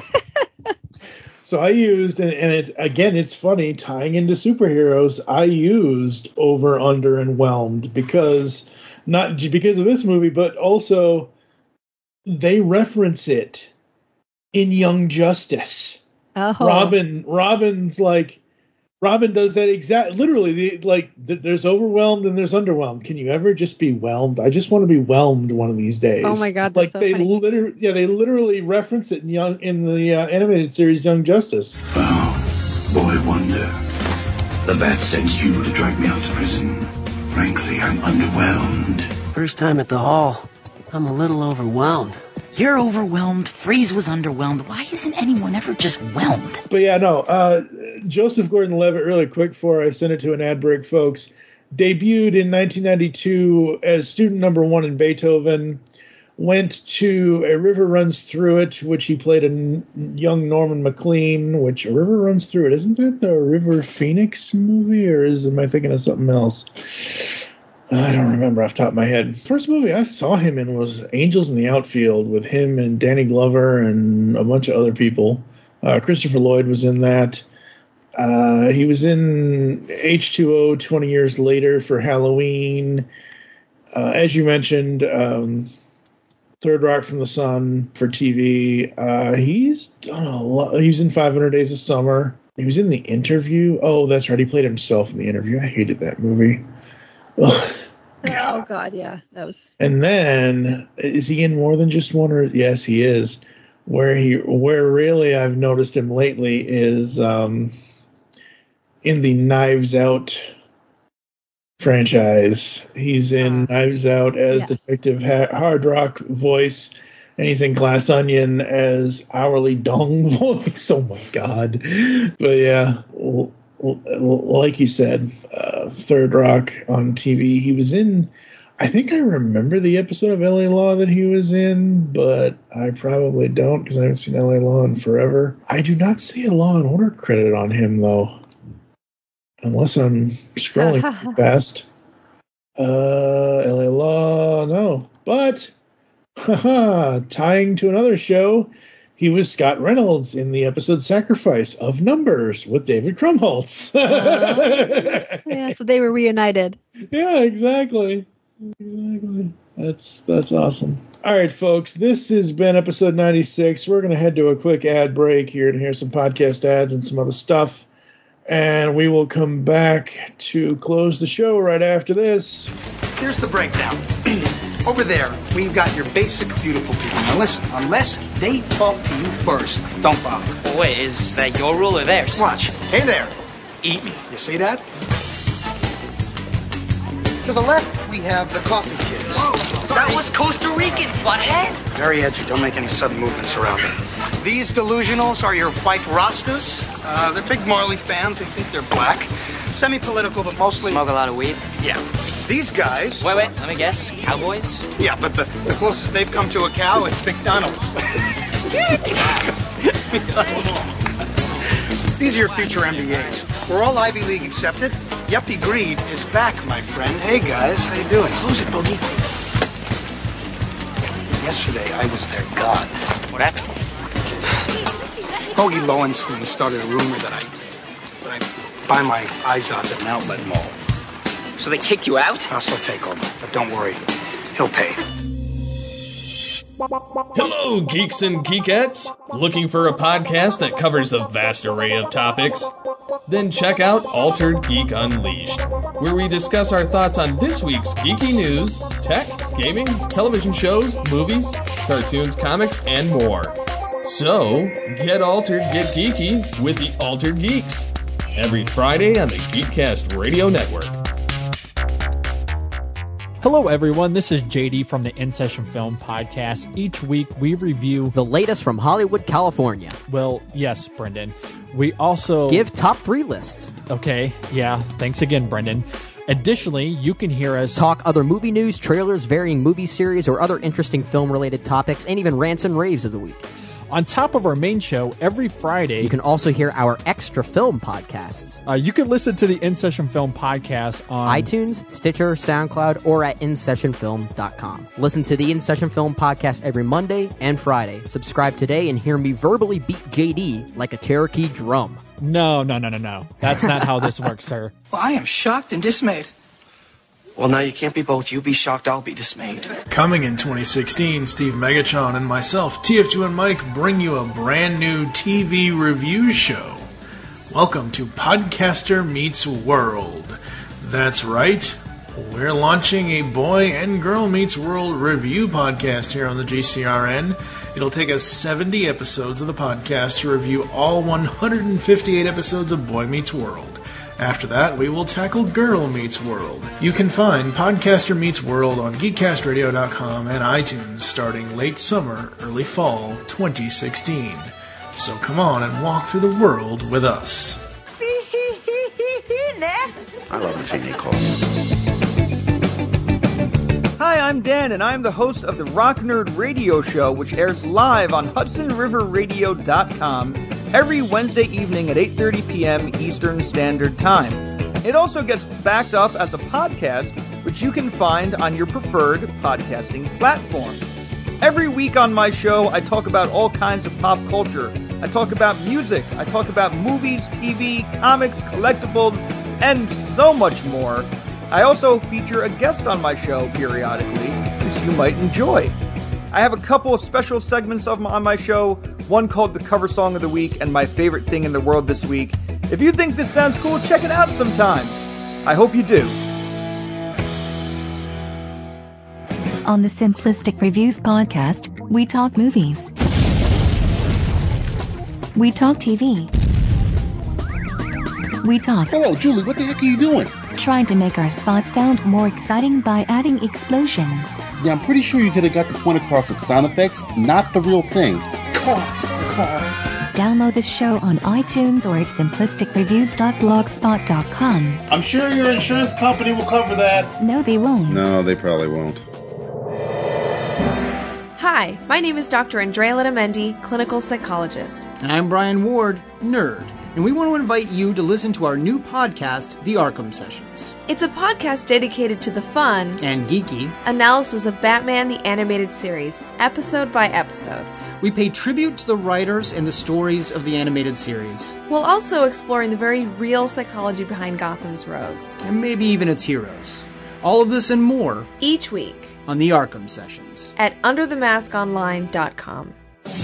D: So I used, and, and it again, it's funny, tying into superheroes, I used over, under, and whelmed because, not because of this movie, but also they reference it in Young Justice.
E: Oh.
D: Robin, Robin's like, Robin does that exact, literally, the, like, th- there's overwhelmed and there's underwhelmed. Can you ever just be whelmed? I just want to be whelmed one of these days.
E: Oh my god,
D: like
E: that's so
D: they
E: funny.
D: literally, yeah, they literally reference it in young in the uh, animated series Young Justice.
O: Oh, boy wonder, the bat sent you to drag me out to prison. Frankly, I'm underwhelmed.
P: First time at the hall, I'm a little overwhelmed.
Q: You're overwhelmed. Freeze was underwhelmed. Why isn't anyone ever just whelmed?
D: But yeah, no. Uh, Joseph Gordon-Levitt, really quick before I send it to an ad break, folks, debuted in nineteen ninety-two as student number one in Beethoven. Went to A River Runs Through It, which he played a n- young Norman McLean. Which A River Runs Through It, isn't that the River Phoenix movie, or is am I thinking of something else? I don't remember off the top of my head. First movie I saw him in was Angels in the Outfield with him and Danny Glover and a bunch of other people. Uh, Christopher Lloyd was in that. Uh, he was in H two O twenty years later for Halloween. Uh, as you mentioned, um, Third Rock from the Sun for T V. Uh, he's done a lot. He was in five hundred Days of Summer. He was in The Interview. Oh, that's right. He played himself in The Interview. I hated that movie. Ugh.
E: Oh God, yeah, that was.
D: And then is he in more than just one? Or yes, he is. Where he, where really I've noticed him lately is um, in the Knives Out franchise. He's in uh, Knives Out as yes. Detective ha- Hard Rock voice, and he's in Glass Onion as Hourly Dong voice. Oh my God! But yeah. Well, like you said, uh, Third Rock on T V. He was in, I think I remember the episode of L A Law that he was in, but I probably don't because I haven't seen L A Law in forever. I do not see a Law and Order credit on him, though, unless I'm scrolling too fast. Uh, L A Law, no. But, haha, tying to another show, he was Scott Reynolds in the episode Sacrifice of Numbers with David Krumholtz.
E: uh, yeah, so they were reunited.
D: Yeah, exactly. Exactly. That's that's awesome. All right, folks, this has been episode ninety-six. We're going to head to a quick ad break here to hear some podcast ads and some other stuff. And we will come back to close the show right after this.
C: Here's the breakdown. Over there, we've got your basic beautiful people. Now listen, unless they talk to you first, don't bother.
K: Well, wait, is that your rule or theirs?
C: Watch. Hey there. Eat me. You see that? To the left, we have the coffee kids.
K: Whoa, that was Costa Rican, butthead.
C: Very edgy. Don't make any sudden movements around me. These delusionals are your white Rastas. Uh, they're big Marley fans. They think they're black. Semi-political, but mostly...
K: Smoke a lot of weed?
C: Yeah. These guys...
K: Wait, wait, let me guess. Cowboys?
C: Yeah, but the, the closest they've come to a cow is McDonald's. These are your future M B As. We're all Ivy League accepted. Yuppie greed is back, my friend. Hey, guys, how you doing?
K: Close it, Boogie.
C: Yesterday, I was their god.
K: What happened?
C: Hoagie Lowenstein started a rumor that I, that I buy my Izods at an outlet mall.
K: So they kicked you out?
C: Hostile takeover. But don't worry, he'll pay.
R: Hello, geeks and geekettes! Looking for a podcast that covers a vast array of topics? Then check out Altered Geek Unleashed, where we discuss our thoughts on this week's geeky news, tech, gaming, television shows, movies, cartoons, comics, and more. So, get altered, get geeky with the Altered Geeks, every Friday on the Geekcast Radio Network.
S: Hello, everyone. This is J D from the In Session Film Podcast. Each week, we review
T: the latest from Hollywood, California.
S: Well, yes, Brendan. We also
T: give top three lists.
S: Okay, yeah. Thanks again, Brendan. Additionally, you can hear us
T: talk other movie news, trailers, varying movie series, or other interesting film-related topics, and even rants and raves of the week.
S: On top of our main show, every Friday...
T: You can also hear our extra film podcasts.
S: Uh, you can listen to the In Session Film Podcast on...
T: iTunes, Stitcher, SoundCloud, or at in session film dot com. Listen to the In Session Film Podcast every Monday and Friday. Subscribe today and hear me verbally beat J D like a Cherokee drum.
S: No, no, no, no, no. That's not how this works, sir.
J: Well, I am shocked and dismayed. Well, now you can't be both. You be shocked, I'll be dismayed.
D: Coming in twenty sixteen, Steve Megatron and myself, T F two and Mike, bring you a brand new T V review show. Welcome to Podcaster Meets World. That's right, we're launching a Boy and Girl Meets World review podcast here on the G C R N. It'll take us seventy episodes of the podcast to review all one hundred fifty-eight episodes of Boy Meets World. After that, we will tackle Girl Meets World. You can find Podcaster Meets World on geekcast radio dot com and iTunes starting late summer, early fall twenty sixteen. So come on and walk through the world with us.
O: I love the thing they call me.
U: Hi, I'm Dan, and I'm the host of the Rock Nerd Radio Show, which airs live on Hudson River Radio dot com every Wednesday evening at eight thirty p.m. Eastern Standard Time. It also gets backed up as a podcast which you can find on your preferred podcasting platform. Every week on my show, I talk about all kinds of pop culture. I talk about music, I talk about movies, T V, comics, collectibles, and so much more. I also feature a guest on my show periodically, which you might enjoy. I have a couple of special segments of my, on my show, one called the Cover Song of the Week and My Favorite Thing in the World This Week. If you think this sounds cool, check it out sometime. I hope you do.
A: On the Simplistic Reviews podcast, we talk movies. We talk T V. We talk...
H: Hello, Julie, what the heck are you doing?
A: Trying to make our spots sound more exciting by adding explosions.
H: Yeah, I'm pretty sure you could have got the point across with sound effects, not the real thing.
A: Car, car. Download the show on iTunes or at simplistic reviews dot blogspot dot com.
H: I'm sure your insurance company will cover that.
A: No, they won't.
H: No, they probably won't.
V: Hi, my name is Doctor Andrea Letamendi, clinical psychologist.
W: And I'm Brian Ward, nerd. And we want to invite you to listen to our new podcast, The Arkham Sessions.
V: It's a podcast dedicated to the fun
W: and geeky
V: analysis of Batman the Animated Series, episode by episode.
W: We pay tribute to the writers and the stories of the animated series,
V: while also exploring the very real psychology behind Gotham's rogues.
W: And maybe even its heroes. All of this and more
V: each week
W: on The Arkham Sessions
V: at under the mask online dot com.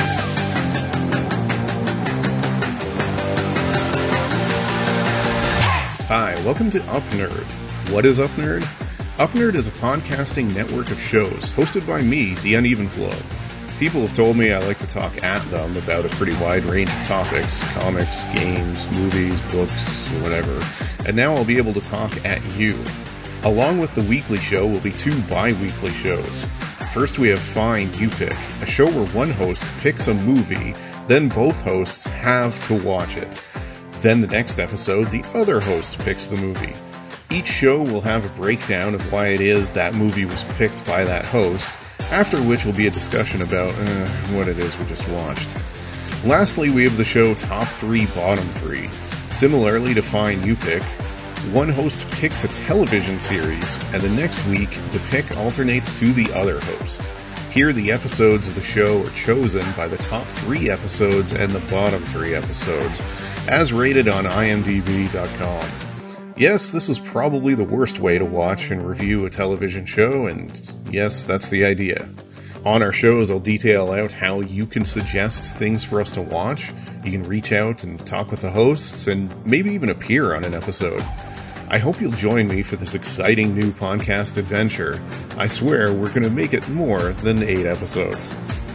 X: Hi, welcome to Up Nerd. What is Up Nerd? Up Nerd is a podcasting network of shows hosted by me, The Uneven Flow. People have told me I like to talk at them about a pretty wide range of topics, comics, games, movies, books, whatever, and now I'll be able to talk at you. Along with the weekly show will be two bi-weekly shows. First we have Find You Pick, a show where one host picks a movie, then both hosts have to watch it. Then the next episode, the other host picks the movie. Each show will have a breakdown of why it is that movie was picked by that host, after which will be a discussion about uh, what it is we just watched. Lastly, we have the show Top three, Bottom three. Similarly to Find You Pick, one host picks a television series, and the next week, the pick alternates to the other host. Here, the episodes of the show are chosen by the top three episodes and the bottom three episodes, as rated on I M D B dot com. Yes, this is probably the worst way to watch and review a television show, and yes, that's the idea. On our shows, I'll detail out how you can suggest things for us to watch. You can reach out and talk with the hosts, and maybe even appear on an episode. I hope you'll join me for this exciting new podcast adventure. I swear we're going to make it more than eight episodes.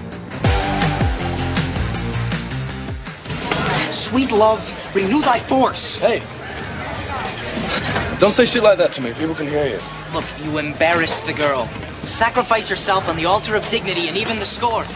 C: Sweet love, renew thy force.
J: Hey. Don't say shit like that to me. People can hear you.
K: Look, you embarrassed the girl. Sacrifice yourself on the altar of dignity and even the score.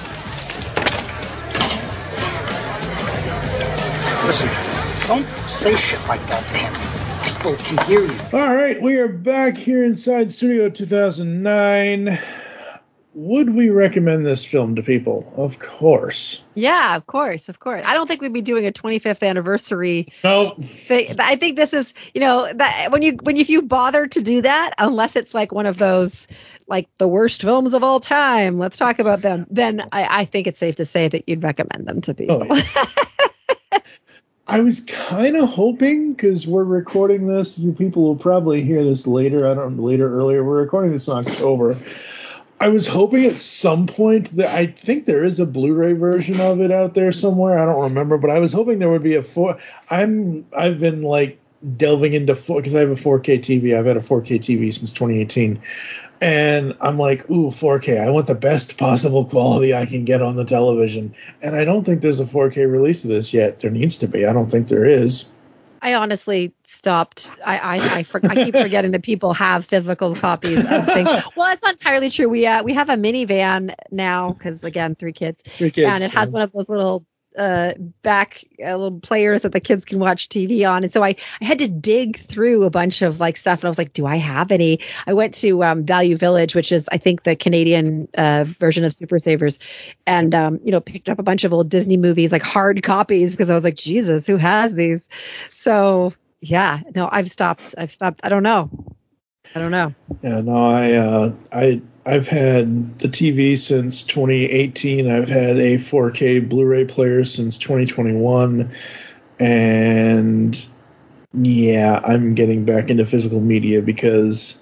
C: Listen, don't say shit like that to him. People can hear you.
D: All right, we are back here inside Studio two thousand nine. Would we recommend this film to people? Of course.
E: Yeah, of course, of course. I don't think we'd be doing a twenty-fifth anniversary.
D: No.
E: Thing. I think this is, you know, that when you when if you bother to do that, unless it's like one of those like the worst films of all time, let's talk about them. Then I, I think it's safe to say that you'd recommend them to people. Oh, yeah.
D: I was kind of hoping, because we're recording this, you people will probably hear this later. I don't know, later, earlier. We're recording this in October. I was hoping at some point that I think there is a Blu-ray version of it out there somewhere. I don't remember, but I was hoping there would be a four. I'm I've been like delving into four because I have a four K T V. I've had a four K T V since twenty eighteen, and I'm like, ooh, four K. I want the best possible quality I can get on the television, and I don't think there's a four K release of this yet. There needs to be. I don't think there is.
E: I honestly stopped. I I, I, for, I keep forgetting that people have physical copies of things. Well, that's not entirely true. We uh, we have a minivan now because, again, three kids.
D: Three kids.
E: And it has yeah. one of those little uh, back uh, little players that the kids can watch T V on. And so I, I had to dig through a bunch of like stuff. And I was like, do I have any? I went to um, Value Village, which is, I think, the Canadian uh, version of Super Savers. And, um, you know, picked up a bunch of old Disney movies, like hard copies, because I was like, Jesus, who has these? So, yeah, no, I've stopped. I've stopped. I don't know. I don't know.
D: Yeah, no, I, uh, I, I've had the T V since twenty eighteen. I've had a four K Blu-ray player since twenty twenty-one, and yeah, I'm getting back into physical media because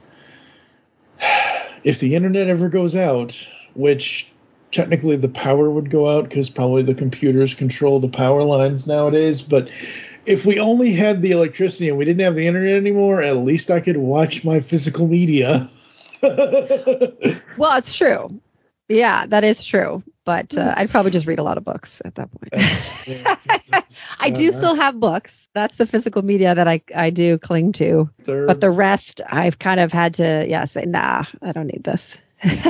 D: if the internet ever goes out, which technically the power would go out because probably the computers control the power lines nowadays, but if we only had the electricity and we didn't have the internet anymore, at least I could watch my physical media.
E: Well, it's true. Yeah, that is true. But uh, I'd probably just read a lot of books at that point. I do still have books. That's the physical media that I, I do cling to. Third. But the rest, I've kind of had to, yeah, say, nah, I don't need this.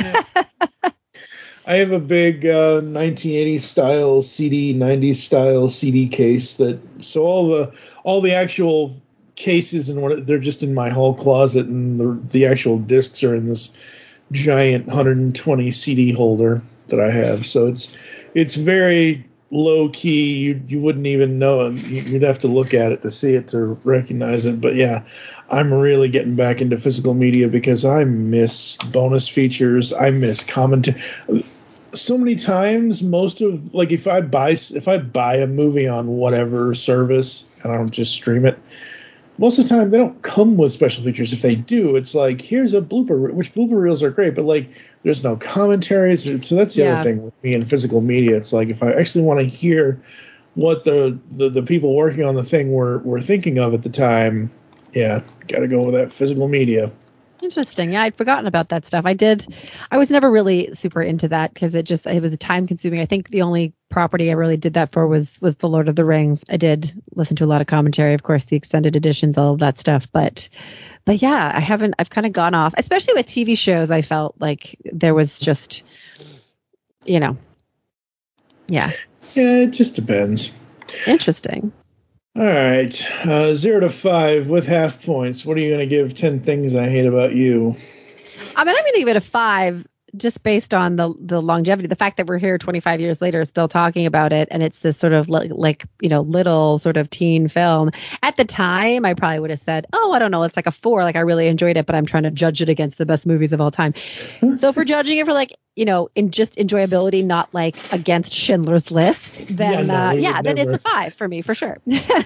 D: I have a big uh, nineteen eighties style C D, nineties style C D case that, so all the all the actual cases and what they're just in my hall closet, and the the actual discs are in this giant one hundred twenty C D holder that I have. So it's it's very low key. You you wouldn't even know it. You'd have to look at it to see it to recognize it. But yeah, I'm really getting back into physical media because I miss bonus features. I miss commentary. So many times, most of like if I buy if I buy a movie on whatever service and I don't just stream it, most of the time they don't come with special features. If they do, it's like here's a blooper, which blooper reels are great, but like there's no commentaries. So that's the yeah. other thing with me in physical media. It's like if I actually want to hear what the, the the people working on the thing were were thinking of at the time, yeah, got to go with that physical media.
E: Interesting. Yeah, I'd forgotten about that stuff. I did. I was never really super into that because it just it was a time consuming. I think the only property I really did that for was was The Lord of the Rings. I did listen to a lot of commentary, of course, the extended editions, all of that stuff. But but yeah, I haven't. I've kind of gone off, especially with T V shows. I felt like there was just, you know, yeah.
D: Yeah, it just depends.
E: Interesting.
D: All right, uh, zero to five with half points. What are you going to give ten things I hate about you?
E: I mean, I'm going to give it a five just based on the the longevity, the fact that we're here twenty-five years later still talking about it. And it's this sort of like, like, you know, little sort of teen film. At the time, I probably would have said, oh, I don't know, it's like a four. Like I really enjoyed it, but I'm trying to judge it against the best movies of all time. So if we're judging it for like, you know, in just enjoyability, not like against Schindler's List, then yeah, no, uh, yeah then never. It's a five for me for sure.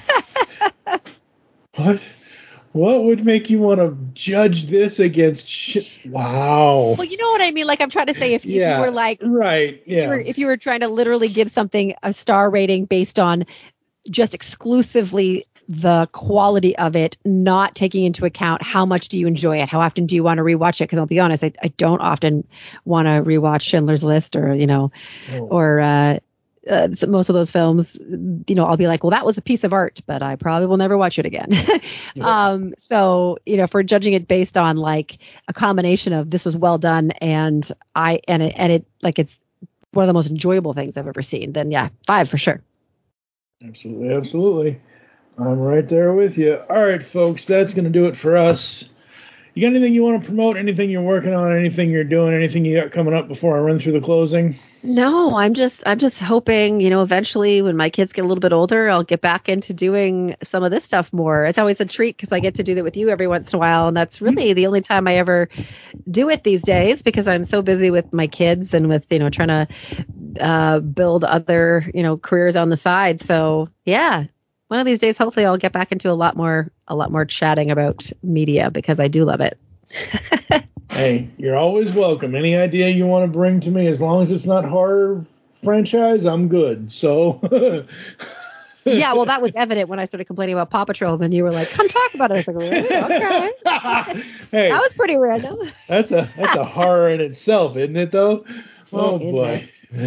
D: What? What would make you want to judge this against sh- wow.
E: Well, you know what I mean? Like I'm trying to say if,
D: yeah,
E: if you were like
D: right, yeah.
E: If you, were, if you were trying to literally give something a star rating based on just exclusively the quality of it, not taking into account how much do you enjoy it, how often do you want to rewatch it? Because I'll be honest, I, I don't often want to rewatch Schindler's List or, you know, oh. or uh, uh, most of those films, you know, I'll be like, well, that was a piece of art, but I probably will never watch it again. yeah. Um, so, you know, if we're judging it based on like a combination of this was well done and I, and it, and it like it's one of the most enjoyable things I've ever seen, then yeah, five for sure.
D: Absolutely. Absolutely. I'm right there with you. All right, folks, that's going to do it for us. You got anything you want to promote? Anything you're working on? Anything you're doing? Anything you got coming up before I run through the closing?
E: No, I'm just I'm just hoping, you know, eventually when my kids get a little bit older, I'll get back into doing some of this stuff more. It's always a treat because I get to do that with you every once in a while. And that's really the only time I ever do it these days because I'm so busy with my kids and with, you know, trying to uh, build other, you know, careers on the side. So, yeah. One of these days, hopefully, I'll get back into a lot more, a lot more chatting about media because I do love it.
D: Hey, you're always welcome. Any idea you want to bring to me, as long as it's not horror franchise, I'm good. So.
E: Yeah, well, that was evident when I started complaining about Paw Patrol. Then you were like, "Come talk about it." I was like, "Really? Okay." Hey, that was pretty random.
D: That's a that's a horror in itself, isn't it? Though. Oh boy.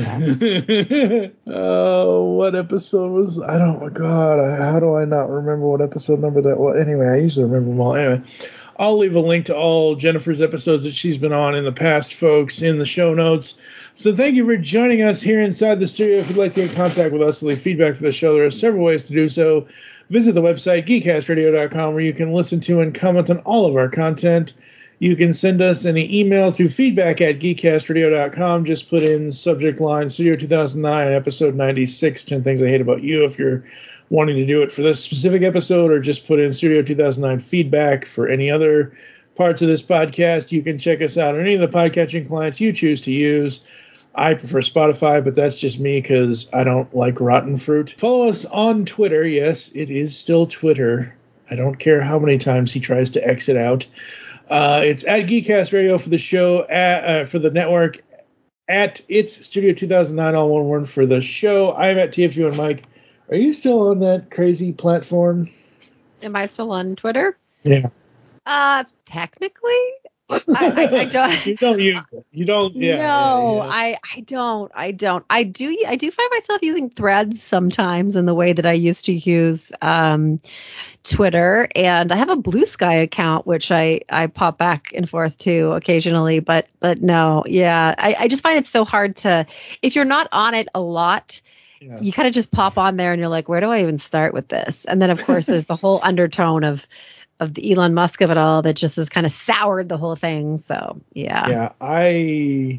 D: Yes. Oh, what episode was I don't oh god how do I not remember what episode number that was? Anyway, I usually remember them all. Anyway, I'll leave a link to all Jennifer's episodes that she's been on in the past, folks, in the show notes. So thank you for joining us here inside the studio. If you'd like to get in contact with us to leave feedback for the show, there are several ways to do so. Visit the website geek cast radio dot com where you can listen to and comment on all of our content. You can send us an email to feedback at geek cast radio dot com. Just put in subject line Studio two thousand nine, episode ninety-six, ten Things I Hate About You if you're wanting to do it for this specific episode, or just put in Studio two thousand nine feedback for any other parts of this podcast. You can check us out on any of the podcatching clients you choose to use. I prefer Spotify, but that's just me because I don't like rotten fruit. Follow us on Twitter. Yes, it is still Twitter. I don't care how many times he tries to exit out. Uh, it's at Geekcast Radio for the show, at, uh, for the network, at It's Studio two thousand nine, all one word for the show. I'm at T F U and Mike. Are you still on that crazy platform?
E: Am I still on Twitter?
D: Yeah.
E: Uh, technically, I, I, I don't.
D: You don't use it. You don't. Yeah.
E: No,
D: yeah, yeah.
E: I, I don't. I don't. I do. I do find myself using Threads sometimes in the way that I used to use um, Twitter, and I have a Blue Sky account which I, I pop back and forth to occasionally. But but no, yeah, I, I just find it so hard to, if you're not on it a lot. Yeah. You kind of just pop on there and you're like, where do I even start with this? And then, of course, there's the whole undertone of of the Elon Musk of it all that just has kind of soured the whole thing. So, yeah.
D: Yeah, I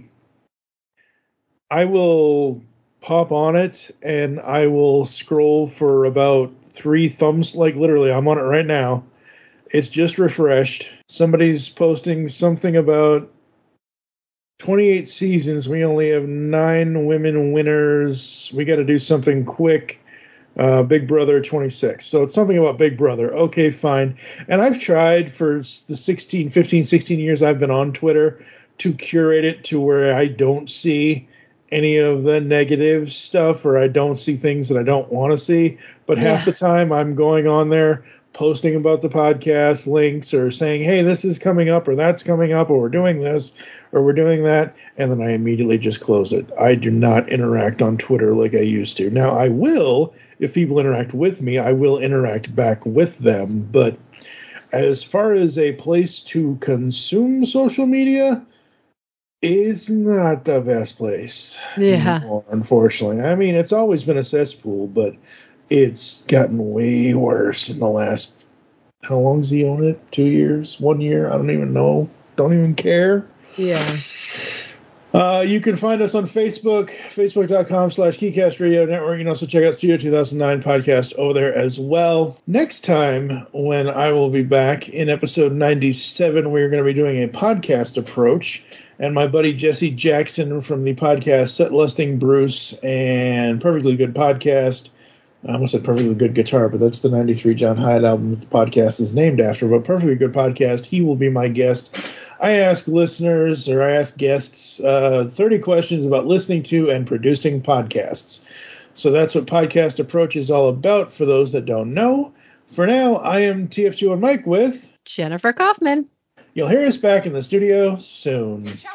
D: I will pop on it and I will scroll for about three thumbs. Like, literally, I'm on it right now. It's just refreshed. Somebody's posting something about twenty-eight seasons. We only have nine women winners. We got to do something quick. Uh, Big Brother twenty-six. So it's something about Big Brother. Okay, fine. And I've tried for the sixteen, fifteen, sixteen years I've been on Twitter to curate it to where I don't see any of the negative stuff or I don't see things that I don't want to see. But yeah. half the time I'm going on there posting about the podcast links or saying, hey, this is coming up or that's coming up or we're doing this or we're doing that, and then I immediately just close it. I do not interact on Twitter like I used to. Now, I will, if people interact with me, I will interact back with them, but as far as a place to consume social media, is not the best place.
E: Yeah.
D: Anymore, unfortunately. I mean, it's always been a cesspool, but it's gotten way worse in the last, how long has he owned it? Two years? One year? I don't even know. Don't even care.
E: Yeah.
D: Uh, you can find us on Facebook, facebook.com slash Geekcast Radio Network. You can also check out Studio two thousand nine podcast over there as well. Next time, when I will be back in episode ninety-seven, we're going to be doing a podcast approach. And my buddy Jesse Jackson from the podcast Set Lusting Bruce and Perfectly Good Podcast. I almost said Perfectly Good Guitar, but that's the ninety-three John Hyde album that the podcast is named after. But Perfectly Good Podcast, he will be my guest. I ask listeners, or I ask guests, uh, thirty questions about listening to and producing podcasts. So that's what Podcast Approach is all about for those that don't know. For now, I am T F two and Mike with
E: Jennifer Kaufman.
D: You'll hear us back in the studio soon.